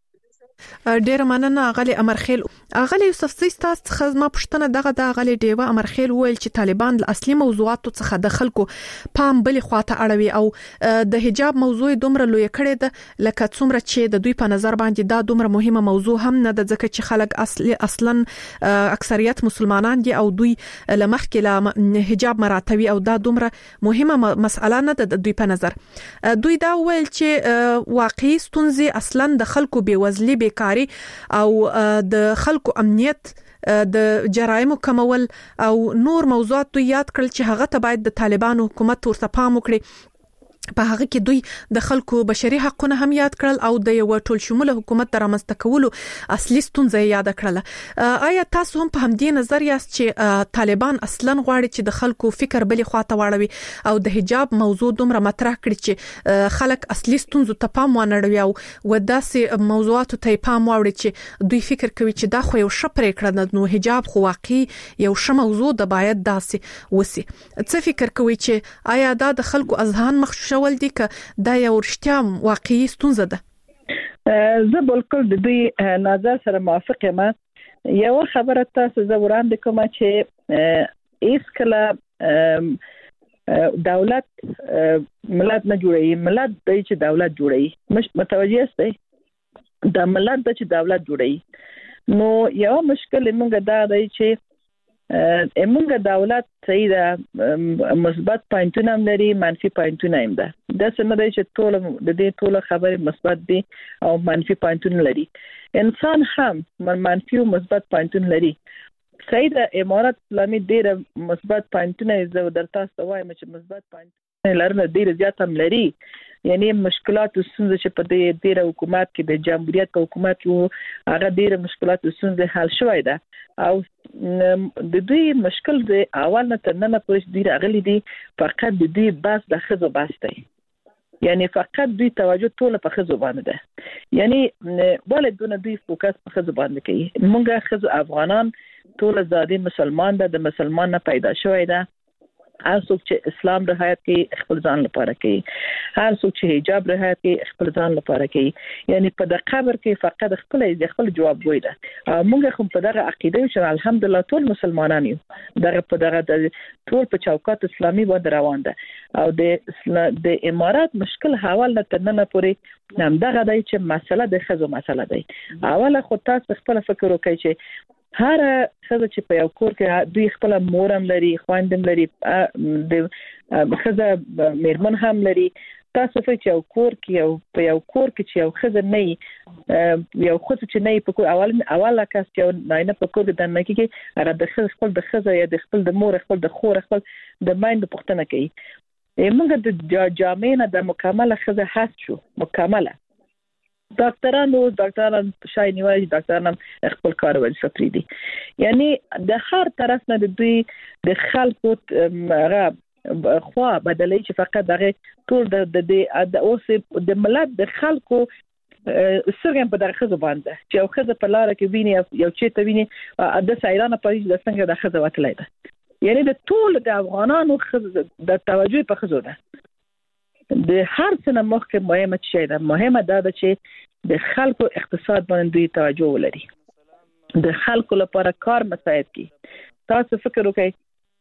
ډیر مننه غلي امرخیل غلي یوسف سیستاست خدمت پښتنه دغه د غلي دیوه امرخیل ویل چې طالبان له اصلي موضوعاتو څخه د خلکو پام بل خواته اړوي او د حجاب موضوع دومره لوی کړي ده لکه څومره چې د دوی په نظر باندې دا دومره مهمه موضوع هم نه ده ځکه چې خلک اصلي اصلا اکثریت مسلمانان دي او دوی لمخکې له حجاب مراتبي او دا دومره مهمه مسأله نه ده د دوی په نظر دوی دا ویل چې واقعي ستونزې اصلا د خلکو بیوزلي بیکاری او د خلکو امنیت د جرایمو کمول او نور موضوعات یاد کړل چې هغه ته باید د طالبانو حکومت ورته پام وکړي په هغه کې دوی د خلکو بشري حقوقونه هم یاد کړل او د یو ټول شموله حکومت د رامنځته کولو اصلي ستونزې یاد کړل آیا تاسو هم په همدې نظر یاست چې طالبان اصلا غواړي چې د خلکو فکر بلی خواته واړوي او د حجاب موضوع دومره مطرح کړي چې خلک اصلي ستونزو ته پام ونړوي او وداسې موضوعاتو ته پام واړي چې دوی فکر کوي چې دا خو یو شپره کړه نو حجاب خو واقعي یو ش موضوع د باید داسې وسی څه فکر کوي چې آیا دا د خلکو اذهان مخ ول دي که دا یو رښتیا واقعي ستونزه ده زه بالکل د دې نظر سره موافق یم. یو خبره تاسو زه وړاندې کوم چې ایس کله دولت ملت نه جوړي، ملت د چې دولت جوړي. مش متوجه یاست د ملت د چې دولت جوړي. نو یو مشکل موږ دا دی چې موږ دولت صحیح ده، مثبت پوینټونه هم لري، منفي پوینټونه هم ده. دا څنګه دی چې ټول د دې ټول خبرې مثبت دي او منفي پوینټونه لري. انسان هم منفي او مثبت پوینټونه لري. صحیح ده، امارات اسلامي ډېر مثبت پوینټونه زه درته وایم چې مثبت پوینټونه لرنه ډېر زیات هم لري. یعنی مشکلات او ستونزې چې په دې ډېر حکومت کې د جمهوریت په حکومت کې هغه ډېر مشکلات او ستونزې حل شوی ده. او د دوی مشکل د اول نه تر نن پورې ډېر اغلی دي، فقط د دوی بس د خزو بس دی. یعنی فقط دوی توجه ټول په خزو باندې ده. یعنی ولې دوی فوکس په خزو باندې کوي. موږ خزو افغانان ټول زادي مسلمان ده، د مسلمان نه پیدا شوی ده. هر څوک چې اسلام رعایت کوي خپل ځان لپاره کوي، هر څوک چې حجاب رعایت کوي خپل ځان لپاره کوي. یعنی په د قبر کې فقط خپل د خپل جواب وای ده. موږ هم په دغه عقیده چې الحمدلله ټول مسلمانان یو، دغه په دغه ټول په چوکاټ اسلامي باندې روان ده. او د د امارات مشکل حواله تر نن پورې هم دغه دی چې مسله د خزو مسله دی. اوله خو تاسو خپل فکر وکړئ چې هر خزه چې په یو کور کې دوی خپل مورم لري، خواندم لري، د خزه میرمن هم لري. تاسو په یو کور کې یو په یو کور کې چې یو خزه نه یو خزه چې نه په کور اول اوله کس یو نه په کور د نه کې را د خزه خپل د خزه یا د خپل د مور خپل د خور خپل د مایند پښتنه کوي. موږ د جامعه د مکمله خزه حس شو مکمله. ډاکټرانو ډاکټران شای نیوي ډاکټران خپل کار وځي فکری دي. یعنی د هر طرف نه د دوی د خلکو هغه خو بدلې چې فقط دغه ټول د د اوس د ملت د خلکو سرګم په دغه خزه باندې چې یو خزه په لار کې ویني یو چې ته ویني د سایرانه پاریس د څنګه د خزه وتلای ده. یعنی د ټول د افغانانو خزه د توجه په خزه ده. د هر څه نه مخکې مهمه شی ده، مهمه دا ده چې د خلکو اقتصاد باندې دوی توجه ولري، د خلکو لپاره کار مساعد کی. تاسو فکر وکړئ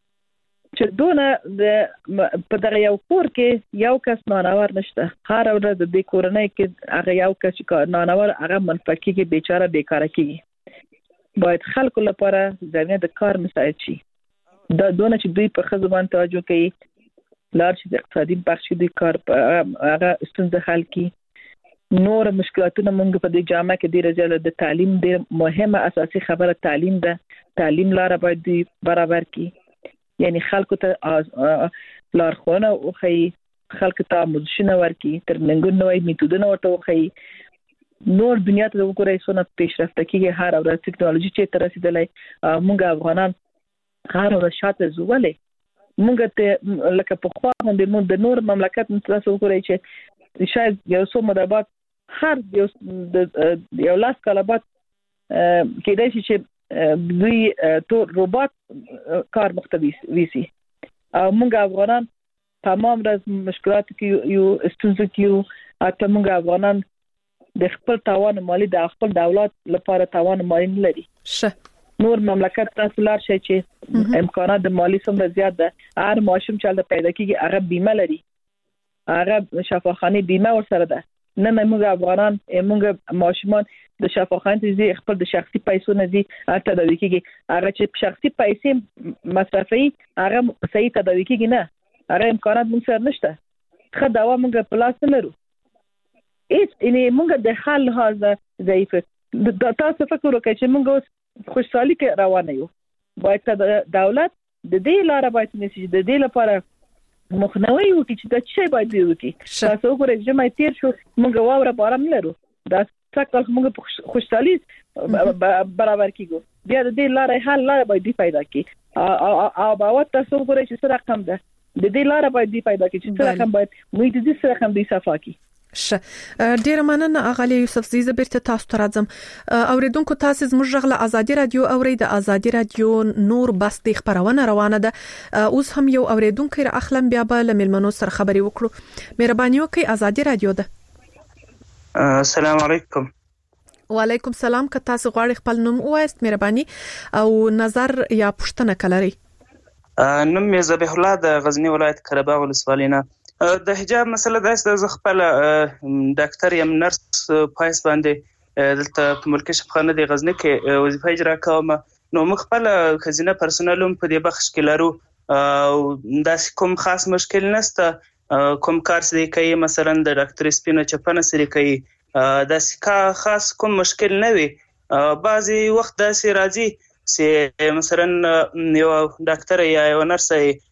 چې دونه د په دغه یو کور کې یو کس نانور نشته. هر ورځ د دې کورنۍ کې هغه یو کس چې نانور هغه منفقي کې بیچاره بیکاره کیږي. باید خلکو لپاره زمینه د کار مساعد شي. دا دونه چې دوی په خزو باندې توجه کوي، لار چې د اقتصادي بخش دی کار هغه ستونزه حل کی. نور مشکلاتونه موږ په دې جامعه کې ډیر زیات د تعلیم ډیر مهمه اساسي خبره تعلیم ده. تعلیم لار باید دی برابر کی. یعنی خلکو ته لارښوونه وکړي، خلکو ته آموزشونه ورکړي، ترننګونه نوې میتودونه ورته وکړي. نور دنیا ته وګورئ څونه پیشرفته کیږي، هر ورځ ټکنالوژي چې تر رسیدلای. موږ افغانان هر ورځ شاته زولې. موږ ته لکه په خوا باندې موږ د نور مملکت تاسو وګورئ چې شاید یو څو مده بعد هر یو د یو لاس کاله بعد کېدای شي چې دوی ټول روبوت کار مختلف ویسي. او موږ افغانان تمام ورځ مشکلات کې یو ستونزې کې اته موږ افغانان د خپل توان مالی د خپل دولت لپاره توان مالی نه لري. شه نور مملکت تاسو لار شي چې امکانات د مالی څومره زیات ده. هر ماشوم چې د پیدا کیږي هغه بیمه لري، هغه شفاخانه بیمه ورسره ده. نه موږ افغانان موږ ماشومان د شفاخانه دي خپل د شخصي پیسو نه دي تداوي کیږي. هغه چې شخصي پیسې مصرفي هغه صحیح تداوي کیږي نه، هغه امکانات موږ سره نشته. خو دا و موږ په لاس نه لرو. هیڅ یې موږ د حل لحاظه ضعیف. تاسو فکر وکړئ چې موږ خوشحالي کې روانه یو. باید دولت د دې لاره باید نشي د دې لپاره مخنیوي وکړي چې دا څه باید وکړي. تاسو وګورئ چې مې تیر شو موږ واوره باران لرو، دا څکل موږ خوشحالي برابر کیږو. بیا د دې لاره حل لاره باید پیدا کړي. او باور تاسو وګورئ چې څه رقم ده د دې لاره باید پیدا کړي چې څه رقم باید موږ د دې رقم دی صفا کړي. شه ډیر مننه اغلی یوسف زیزه بیرته تاسو ته راځم. اوریدونکو تاسو زموږ غږ له ازادي رادیو اوري د ازادي رادیو نور بستي خبرونه روانه ده. اوس هم یو اوریدونکو را اخلم بیا به له ملمنو سره خبري وکړو. مهرباني وکړئ ازادي رادیو ده. السلام علیکم. وعلیکم سلام. که تاسو غواړئ خپل نوم ووایاست مهرباني او نظر یا پوښتنه کلري؟ نوم مې ذبیح الله د غزنی ولایت قره‌باغ ولسوالۍ نه. د حجاب مسله داسې ده، زه خپل ډاکټر یم، نرس پایس باندې دلته په ملکي شفاخانه د غزنی کې وظیفه اجرا کوم. نو موږ خپل ښځینه پرسونل هم په دې بخش کې لرو او داسې کوم خاص مشکل نشته. کوم کار سره کوي مثلا د ډاکټر سپینه چپنه سره کوي داسې خاص کوم مشکل نه وي. بعضی وخت داسې راځي چې مثلا یو ډاکټر یا یو نرس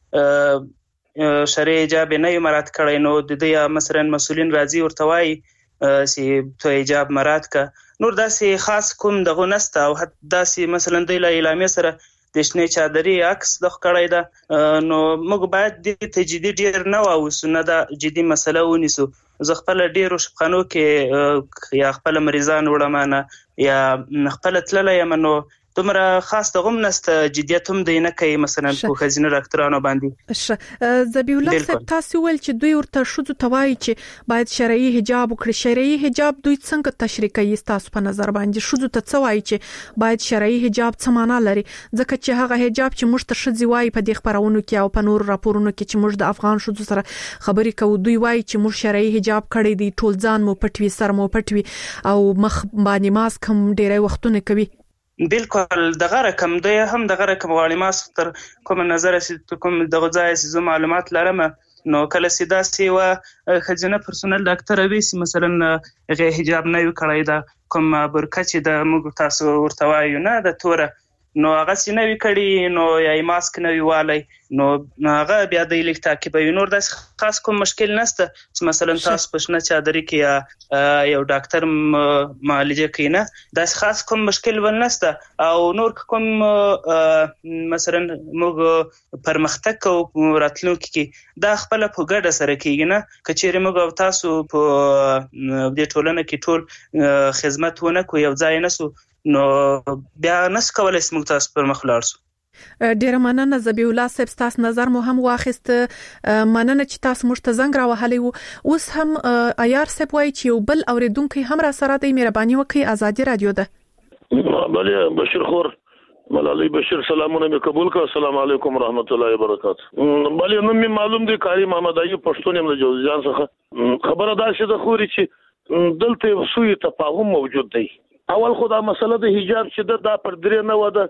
شرعي حجاب نه مراعات کړی، نو د دې مثلا مسؤلین راځي ورته وایي چې ته حجاب مراعات کا. نور داسې خاص کوم دغه نسته او داسې مثلا د اعلامیه سره د شنه چادري عکس د خړای ده. نو موږ باید د تجدید ډیر نه واوسو، نه د جدي مسله ونیسو. زه خپل ډیرو شپخانو کې یا خپل مریضان وړمانه یا خپل تللی یم، نو دومره خاص دغم نسته، جدیت هم دی نه کوي مثلا په ښځینه ډاکټرانو باندې. ښه ذبیح الله صاحب، تاسو ویل چې دوی ورته ښځو ته وایي چې باید شرعي حجاب وکړي. شرعي حجاب دوی څنګه تشریح کوي تاسو په نظر باندې؟ ښځو ته څه وایي چې باید شرعي حجاب څه معنا لري؟ ځکه چې هغه حجاب چې موږ ته ښځې وایي په دې خبرونو کې او په نور راپورونو کې چې موږ د افغان ښځو سره خبرې کوو، دوی وایي چې موږ شرعي حجاب کړی دی، ټول ځان مو پټ وي، سر مو پټ وي او مخ باندې ماسک هم ډیری وختونه کوي. بالکل دغه رقم دی، هم دغه رقم غواړي. ماسک تر کوم نظر چې کوم دغه ځای چې معلومات لرم، نو کله چې داسې و ښځینه پرسونل ډاکټر وي چې مثلا هغه حجاب نه وي کړی، دا کوم برقه چې د موږ تاسو ورته وایو نه د توره، نو هغه چې نه وي کړی، نو یا ماسک نه وي والی، نو هغه بیا د لیک تعقیبوي. نور داسې خاص کوم مشکل نشته چې مثلا تاسو په شنه چادري کې یا یو ډاکټر معالجه کوي، نه داسې خاص کوم مشکل ول نشته. او نور کوم مثلا موږ پرمختګ کوو راتلونکي کې دا خپل په ګډه سره کیږي، نه کچېرې موږ او تاسو په دې ټولنه کې ټول خدمت ونه کوو، یو ځای نسو، نو بیا نس کولای سم تاسو پر مخ لاړ شو. ډیره مننه ذبیح الله صاحب، تاسو نظر مو هم واخیست. مننه چې تاسو موږ ته زنګ راوهلی وو. اوس هم عیار صاحب وایي چې یو بل اوریدونکي هم را سره دی. مهرباني وکړئ، ازادي رادیو ده. بله بشیر خور ملالي بشیر، سلامونه مې قبول کړه. السلام علیکم ورحمت الله وبرکاته. بله نوم مې معلوم دی، کاری محمد ایوب پښتون یم د جوزجان څخه. خبره دا شي د خوري چې دلته سوی تفاهم موجود دی. اول خو دا مسله د حجاب چې دا پر درې نه وده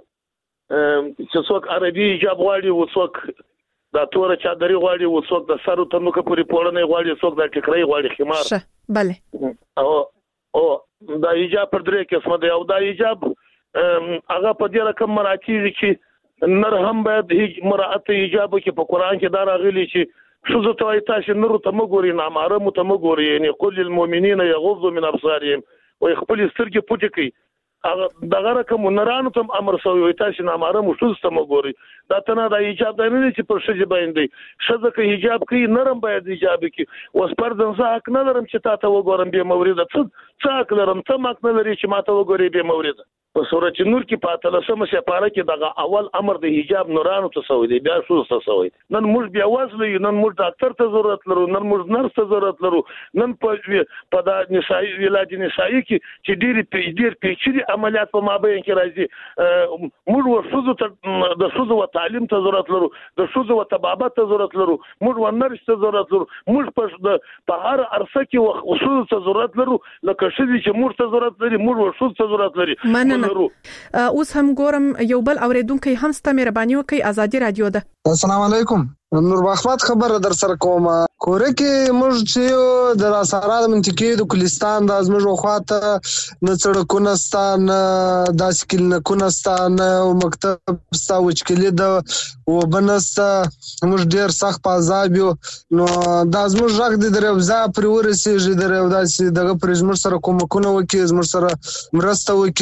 چې څوک عربي حجاب غواړي، و څوک د توره چادري غواړي، و څوک د سر تنوکه پورې پوړنه غواړي، څوک د ټیکري غواړي خمار. شه bale او او دا حجاب پر درې قسمه دی. او دا حجاب هغه په دې رقم مراتب چې نر هم باید مراعات حجاب کې په قران کې دا راغلي چې شذ توای تاسو نور ته مګوري، نه محرم ته مګوري، یعنی قل للمؤمنین یغضوا من ابصارهم او خپل سترګې پټې کړي. هغه دغه رقم نرانو ته امر شوی وي تاسو نه محرم شذ ته مګوري. دا ته دا حجاب نه دی چې پر شذ باندې شذ کې حجاب کوي، نرم باید حجاب کوي. اوس پر دغه حق نه لرم چې تاسو وګورم به مورید څه څه حق لرم، ته ماک نه لري چې ماته وګوري به مورید. په سورۃ نور کې په اتلسمه سپاره کې دغه اول امر د حجاب نورانو ته شوی دی، بیا شذ ته شوی. نن موږ بیا وازلې، نن موږ ډاکټر ته ضرورت لرو، نن موږ نرس ته ضرورت لرو، نن په په د نسایي ولادت نسایي کې چې ډېری پیډیر پیچلي عملیات په مابین کې راځي. موږ ورشذ ته د شذ او تعلیم ته ضرورت لرو، د شذ او طبابت ته ضرورت لرو، موږ ورنرس ته ضرورت لرو، موږ په په هر عرصه کې وشذ ته ضرورت لرو. لکه شذ چې موږ ته ضرورت لري، موږ ورشذ ته ضرورت لري. اوس هم ګورم یو بل اوریدونکو هم ست مهرباني وکړئ، ازادي رادیو ده. السلام علیکم. نور احمد خبر در سره کوم. کور کې موږ چې د راسره د منطقې د کلستان د ازمږ خواته نه سړکونه ستان د سکل نه کونستان او مکتب ستا وچکلی د وبنست موږ ډیر سخت پازاب یو. نو د ازمږ ژغ د دروازه پر ورسېږي، دروازه دغه پر زموږ سره کوم کوونه وکي، زموږ سره مرسته وکي.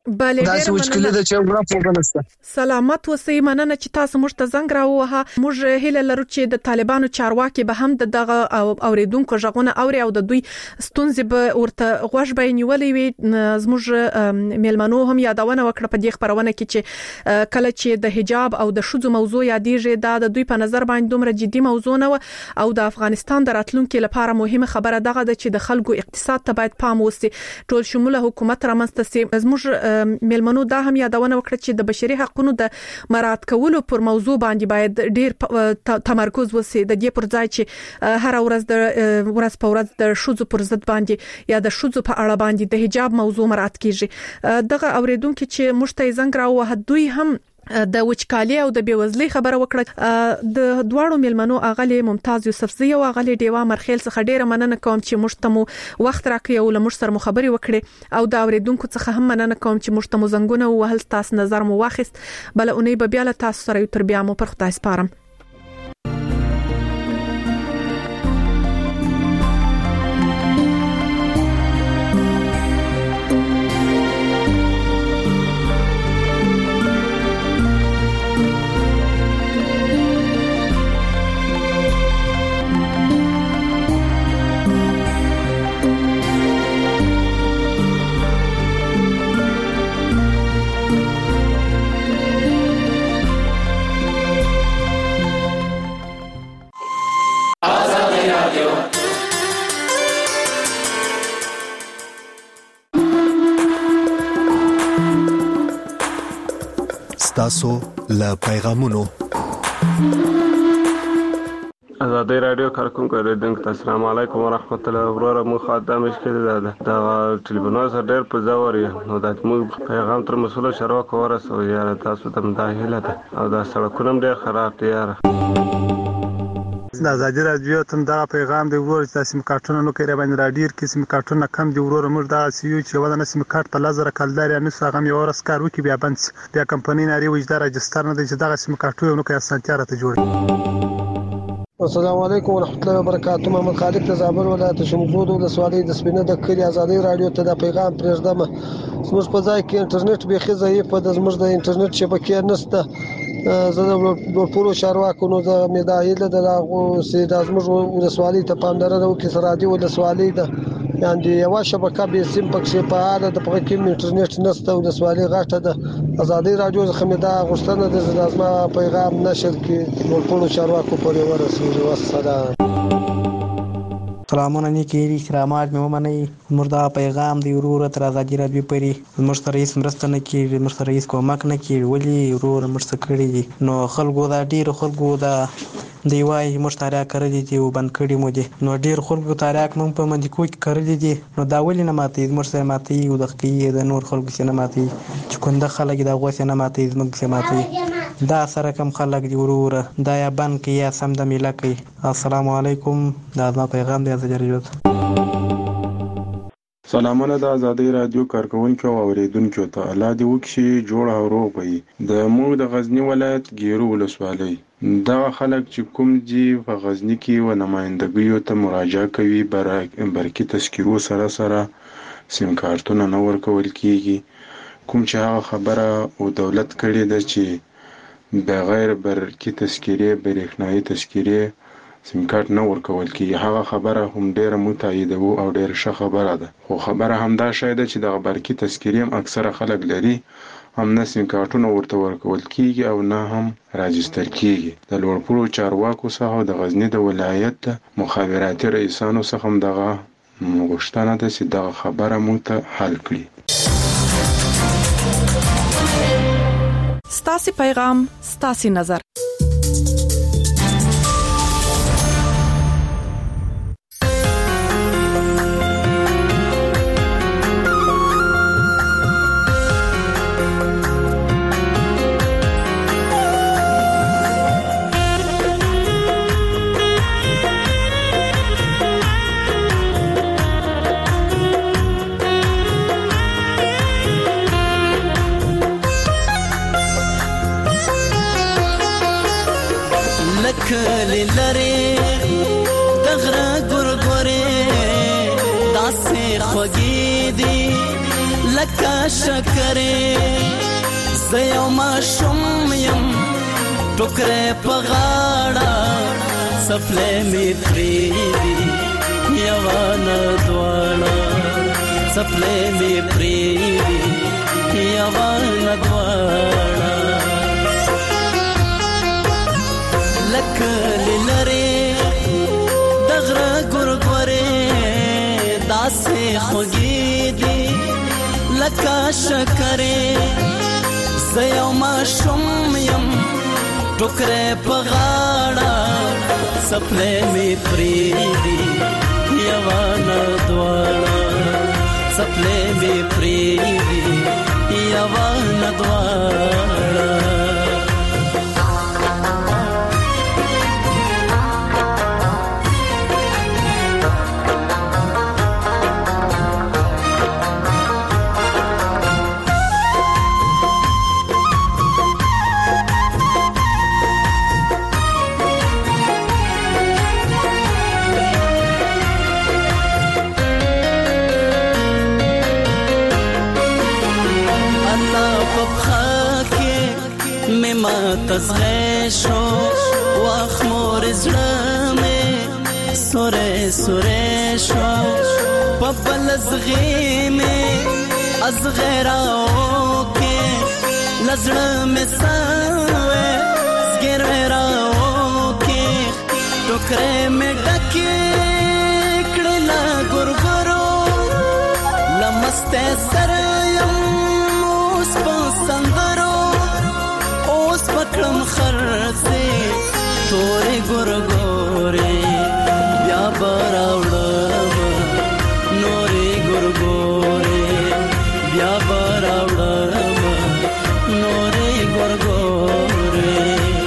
بله دا وچکلي د چوغرا په بنسته. سلامت اوسئ. مننه چې تاسو موږ ته زنګ راووهه. موږ هیله لرو چې د طالبانو چارواکي به هم دغه اوریدونکو ژغونه اوري او د دوی ستونزې به ورته غوږ به نیولې وي. زموږ میلمنو هم یادونه وکړه په دې خبرونه کې چې کله چې د حجاب او د شذو موضوع یادېږي دا د دوی په نظر باندې دومره جدي موضوع نه او د افغانستان د راتلونکو لپاره مهمه خبره دغه ده چې د خلکو اقتصاد ته باید پام وسی، ټول شموله حکومت رامنځته سي. زموږ میلمنو دا هم یادونه وکړه چې د بشري حقوقو د مراعات کولو پر موضوع باندې باید ډیر تمرکز وسی، د دې پر ځای چې هر ورځ د ورځ په ورځ د شذو پر ضد باندې یا د شذو په اړه باندې د حجاب موضوع مراعات کیږي. دغه اوریدونکو چې مشته زنګ راوه دوی هم د وچکالي او د بیوزلۍ خبره وکړه. د دواړو میلمنو اغلی ممتاز یوسفزی او اغلی دیوا مرخیل څخه ډیره مننه کوم چې مشتمو وخت راکړی او لمر سره خبري وکړي او دا اوریدونکو څخه هم مننه کوم چې مشتمو زنګونه وهل تاسو نظر مو واخیست. بل اونۍ به بیا له تاسو سره یو تر بیا مو پر خدای سپارم. تاسو له پیغامونو ازادي رادیو کارکونکو ریډنګ السلام علیکم ورحمت الله وبرکاته. مو خاطر مشکل ده دا ټلیفون سره ډېر په زوري نو دا موږ پیغام تر مسول شروع ورسو یار تاسو ته مداهله ده او دا سړکونه ډېر خراب دي یار. د ازادي رادیو ته دا پیغام دی ورته تاسو کارټونه نو کوي باندې رادیو کې سیم کارټونه کم دی ورور موږ دا سیو چې ودانه سیم کارت په لزر کلدار یا نس هغه یو ورس کار وکي بیا بند بیا کمپنی ناری وجدار رجستر نه دی چې دا سیم کارټونه نو کوي اسانتیا راته جوړ. السلام علیکم ورحمت الله وبرکاته. محمد خالد زابل ولایت شمزود د سوالي د سپینه د کلی ازادي رادیو ته دا پیغام پرېږدم. زموږ په ځای کې انټرنیټ به خزه یې په د زموږ د انټرنیټ شبکې نشته. زه د ټولو چارواکو نو د مداهله د لاغو سید ازمږ د سوالي ته پاملرنه وکړي. سرادي د سوالي د یعنی یو شبکه به سیم پکې په اړه د پکې انټرنیټ نشته او د سوالي غاټه د ازادي رادیو څخه دا غوښتنه د زما پیغام نشر کې د ټولو چارواکو پورې ورسېږي. والسلام. سلامونه نیکی کرامات مې ومنئ. مردا پیغام دی ورور تر ازادي رادیو پری مرسته رئیس مرسته نه کیږي مرسته رئیس کومک نه کیږي ولی ورور مرسته کړی نو خلکو دا ډیر خلکو دا دی وای مشتریا کړی دي او بند کړی مو دي نو ډیر خلکو تاریخ مونږ په مندي کوی کړی دي نو دا ولی نه ماتي مرسته ماتي او د خکی د نور خلکو څخه نه ماتي چې کنده خلک دا غوښنه نه ماتي زموږ څخه ماتي دا سره کم خلک دی ورور دا یا بند کې یا سم د میلا کوي. السلام علیکم. دا ما پیغام دی ازادي رادیو. سلامونه د ازادي رادیو کارکونکو او اوریدونکو ته الله دې وکړي جوړ او روغ وي. د موږ د غزنی ولایت ګیرو ولسوالۍ دا خلک چې کوم دي په غزنی کې و نمائندګیو ته مراجعه کوي برکې تذکیرو سره سره سیم کارتونه نه ورکول کیږي. کوم چې هغه خبره او دولت کړي ده چې بغیر برکې تذکیره برېښنايي تذکیره سیم کارت نه ورکول کیږي هغه خبره هم ډیره متایده او ډیره ښه خبره ده. خو خبره هم دا شاید چې د برکې تذکیره هم اکثره خلک لري هم نه سیم کارتونه ورته ورکول کیږي او نه هم راجستر کیږي. د لوړپوړو چارواکو څخه د غزنی د ولایت مخابراتي رئیسانو څخه هم دغه غوښتنه ده چې دغه خبره مو ته حل کړي. ستاسي پیغام ستاسي نظر. کلی لري دغره ګورګوري داسې خوږې دي لکه شکرې زيو ما شم يم ټوکرې په غاړه سپلې می پریدي یوانه دواړه سپلې می پریدي یوانه دواړه لکه لری دغره ګورګورې داسې خوږې دي لکه شکرې زيو ما شم يم ټوکرې په غاړه سپلې می پریدي یوانه دواړه سپلې می پریدي یوانه دواړه تزغشو واخمور زلمه سوره سوره شو پبل زغیمه از غیراو کې لزړه مساوي زګراو کې ټوکرې مې ډکې کړلا ګورګورو لمسته سره يم اوس په سندرو پکړم خرڅه تورې ګورګورې بیا براوړم نورې ګورګورې بیا براوړم نورې ګورګورې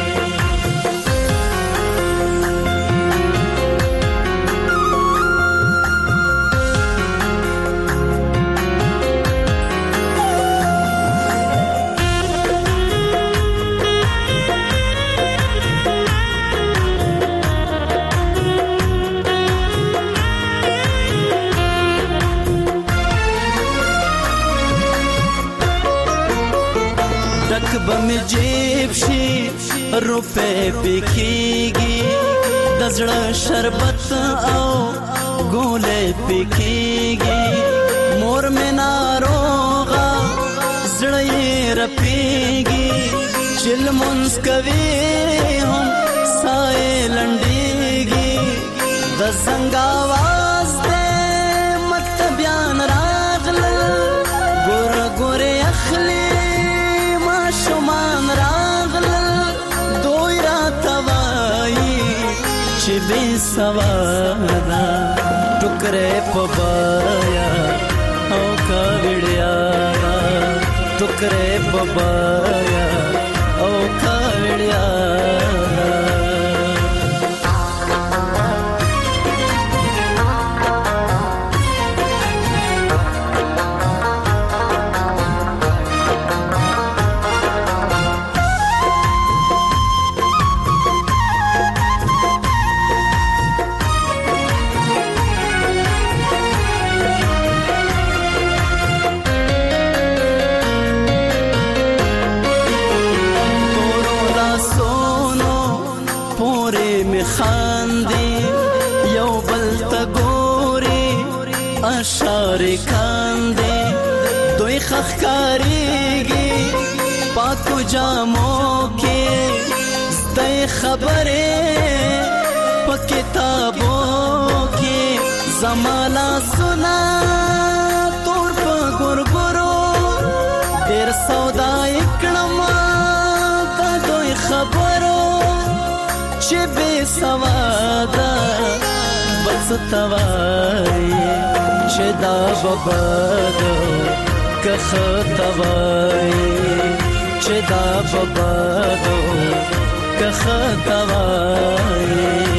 بم جیب شي روپے پکېږي د زړه شربت او ګولې پکېږي مور مې ناروغه زړه یې رپېږي چل مونږ کوي هم سایه لنډېږي د څنګه आवाज دې مت بیان راغله ګور ګور اخلي شمان راغلل دوی را توایی چی بی سوادا ټوکرې په بایا او کاوړیا ټوکرې په بایا او کاوړیا اشار کاندې دوی خخکاریږي پاکو جامو کې ستې خبره په کتابو کې زمالا سنا تور په ګورګورو ډېر سودا کړم تا دوی خبرو چې به سوادا بس توای چدا ببادو کختوای چدا ببادو کختوای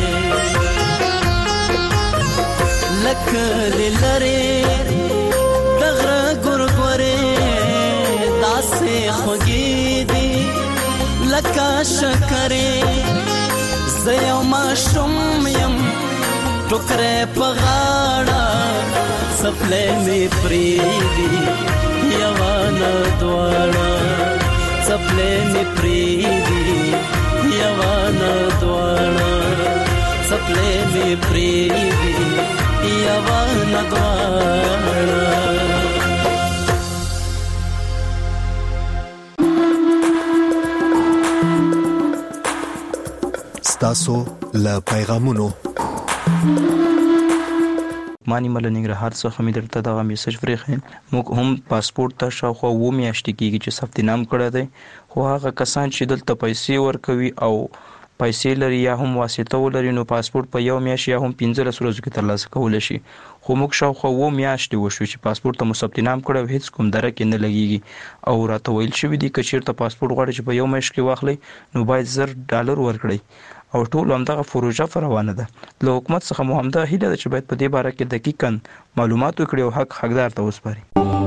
لکل لری دغره ګورګورې داسې خوږې دي لکه شکرې زيو ما شم يم ټوکرې په غاړه سپلې می پریدي یوانا دواړه څپلې می پریدي یوانا دواړه څپلې می پریدي یوانا دواړه. تاسو له پیغامونو مانی مل ننګرهار څخه مې درته دا میسج ورخین. موږ هم پاسپورت ته شاوخوا و میاشتې کېږي چې ثبت نام کړی دی، خو هغه کسان چې دلته پیسې ورکوي او پیسې لري یا هم واسطه ولري نو پاسپورت په یو میاشت یا هم پنځلس ورځو کې ترلاسه کولی شي. خو موږ شاوخوا و میاشتې وشو چې پاسپورت ته مو ثبت نام کړی هیڅ کوم درک نه لګیږي او راته ویل شوي دي که چېرته پاسپورت غواړئ چې په یو میاشت کې واخلئ نو باید زر ډالر ورکړئ او ټول همدغه پروژه روانه ده. له حکومت څخه مو همدا هیله ده چې باید په دې باره کې دقیقاً معلومات وکړي او حق حقدار ته وسپاري.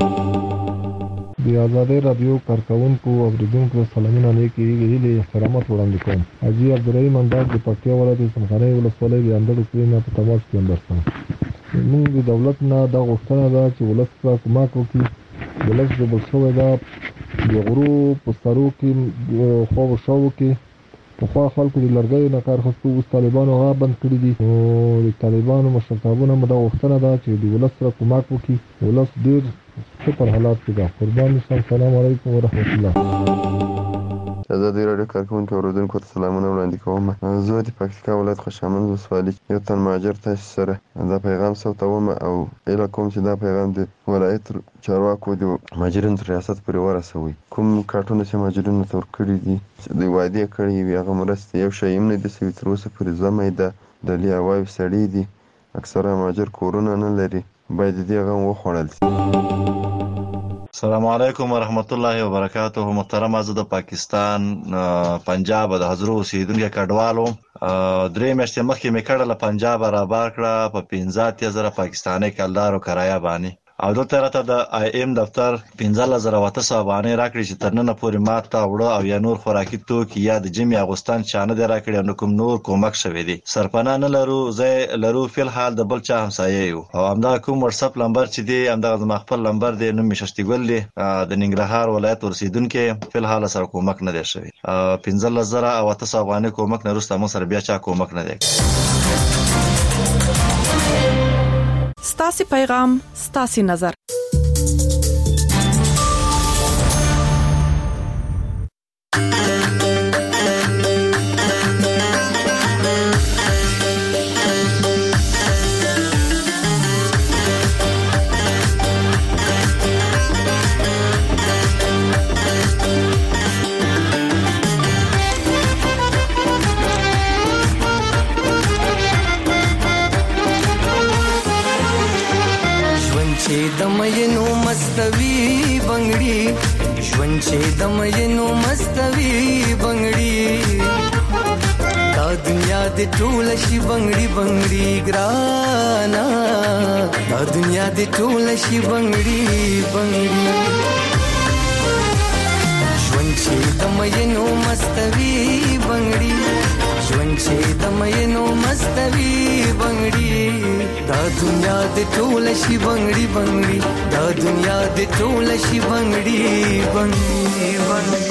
د آزادۍ رادیو کارکونکو او اوریدونکو سلامونه لیکي هیله احترامات وړاندې کوم. حاجي عبدالرحیم انداز د پکتیا ولایت سمخانه ولسوالۍ د اندړو کلینه په تماس کې اندرسم. موږ د دولت نه دا غوښتنه ده چې ولس ته کومک وکړي. ولس د بل شوی دا د غرو په سرو کې خو شاو کې په خلکو د لرګیو نه کار اخیستو اوس طالبانو هغه بند کړي دي. نو د طالبانو مشرتابونه مو دا غوښتنه ده چې د ولس سره کومک وکړي. ولس ډېر ښه پر حالات کې ده. قربان شم. سلام علیکم ورحمت الله. آزادۍ راډیو کارکونکو اوریدونکو ته سلامونه وړاندې کوم. زه د پکتیکا ولایت خوشامند ولسوالۍ یو تن مهاجر تاسو سره دا پیغام ثبتوم او اله کوم چې دا پیغام د ولایت چارواکو د مهاجرینو تر ریاست پورې ورسوي. کوم کارټونه چې مهاجرینو ته ورکړي دي د وعدې کړي وي هغه مرستې یو شی هم نه دي سوي تر اوسه پورې. زمی ده ډلې هواوې سړې دي، اکثره مهاجر کورونه نه لري، باید دې هغه هم وخوړل شي. السلام علیکم ورحمت الله وبرکاته. محترم زه د پاکستان پنجاب د حضرو اوسیدونکو کډوالو درې میاشتې مخکې مې کړله پنجاب را بار کړه په پنځه اتیا زره پاکستاني کلدارو کرایه باندې او دلته راته د آی ایم دفتر پنځلس زره اته سوه افغانۍ راکړې چې تر ننه پورې ما ته اوړه او یا نور خوراکي توکي یا د جمعې اغوستان چا نه دی راکړي او نه کوم نور کومک شوی دی. سرپناه نه لرو، ځای لرو فی الحال د بل چا همسایه یو او همدغه کوم وټساپ نمبر چې دی همدغه زما خپل نمبر دی. نوم مې ششتي ګل دی، د ننګرهار ولایت اوسیدونکی. فی الحال سره کومک نه دی شوی. پنځلس زره او اته سوه افغانۍ کومک نه وروسته موږ سره بیا چا کومک نه دی. ستاسي پیغام ستاسي نظر. دمینو مستوی بنگړي ژوند چې دمینو مستوی بنگړي دا دنیا د ټول شي بنگړي بنگړي ګرانا دا دنیا د ټول شي بنگړي بنگړي ژوند چې دمینو مستوی بنگړي ژوند چې دمینو مستوی بنگړي دا دنیا د ټول شي بنگړي بنگړي دا دنیا د ټول شي بنگړي بنگړي بنگړي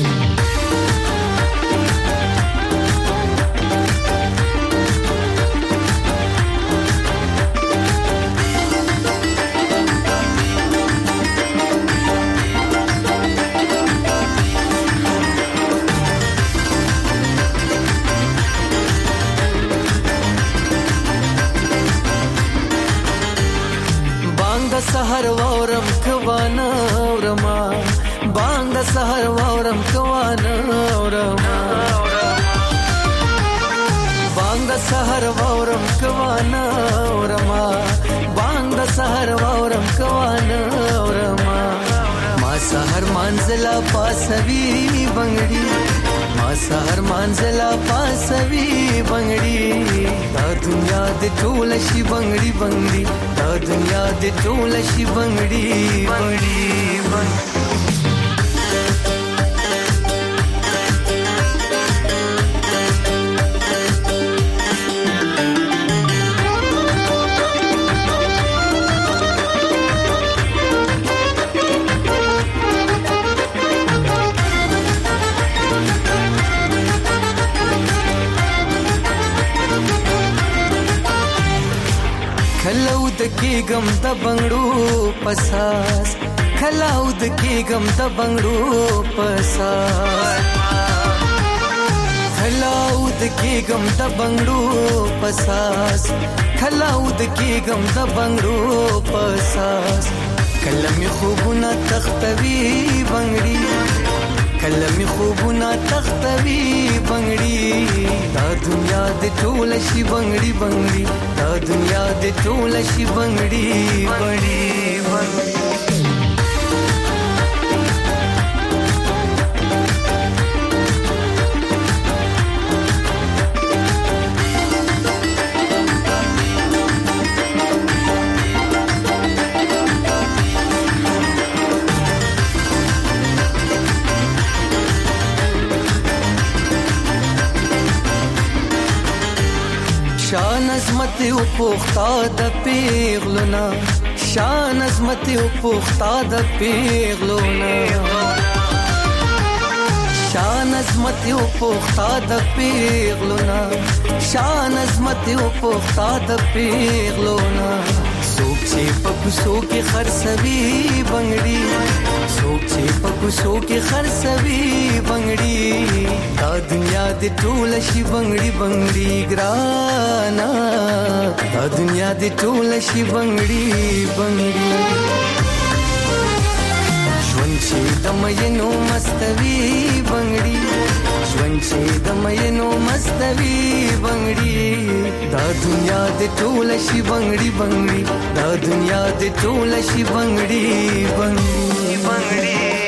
سحر وورم کوانا ورما باند سحر وورم کوانا ورما باند سحر وورم کوانا ورما باند سحر وورم کوانا ورما ما سحر منزلا پاسوي بنگړي ما سحر منزلا پاسوي بنگړي دا دنیا د ټول شي بنگړي بنگړي دا دنیا د ټول شي بنگړي بنگړي کلاود کېګم د بنگړو پساس کلاود کېګم د بنگړو پساس کلاود کېګم د بنگړو پساس کلاود کېګم د بنگړو پساس کلمې خوبونه تختوي بنگړي کلمې خوبونه تختوي بنگړي دا دنیا د ټول شي بنگړي بنگړي دا دنیا د ټول شي بنگړي بنگړي بنگړي شان عظمت او پوختا د پیغلونا شان عظمت او پوختا د پیغلونا شان عظمت او پوختا د پیغلونا شان عظمت او پوختا د پیغلونا سوک چې پکوسو کې خرڅوي بنگړي سوک چې پکوسو کې خرڅوي بنگړي دا دنیا د ټول شي بنگړي بنگړي ګرانا دا دنیا د ټول شي بنگړي بنگړي ژوند چې د مینو مستوي بنگړي ژوند چې د مینو مستوي بنگړي دا دنیا د ټول شي بنگړي بنگړي دا دنیا د ټول شي بنگړي بنگړي بنگړي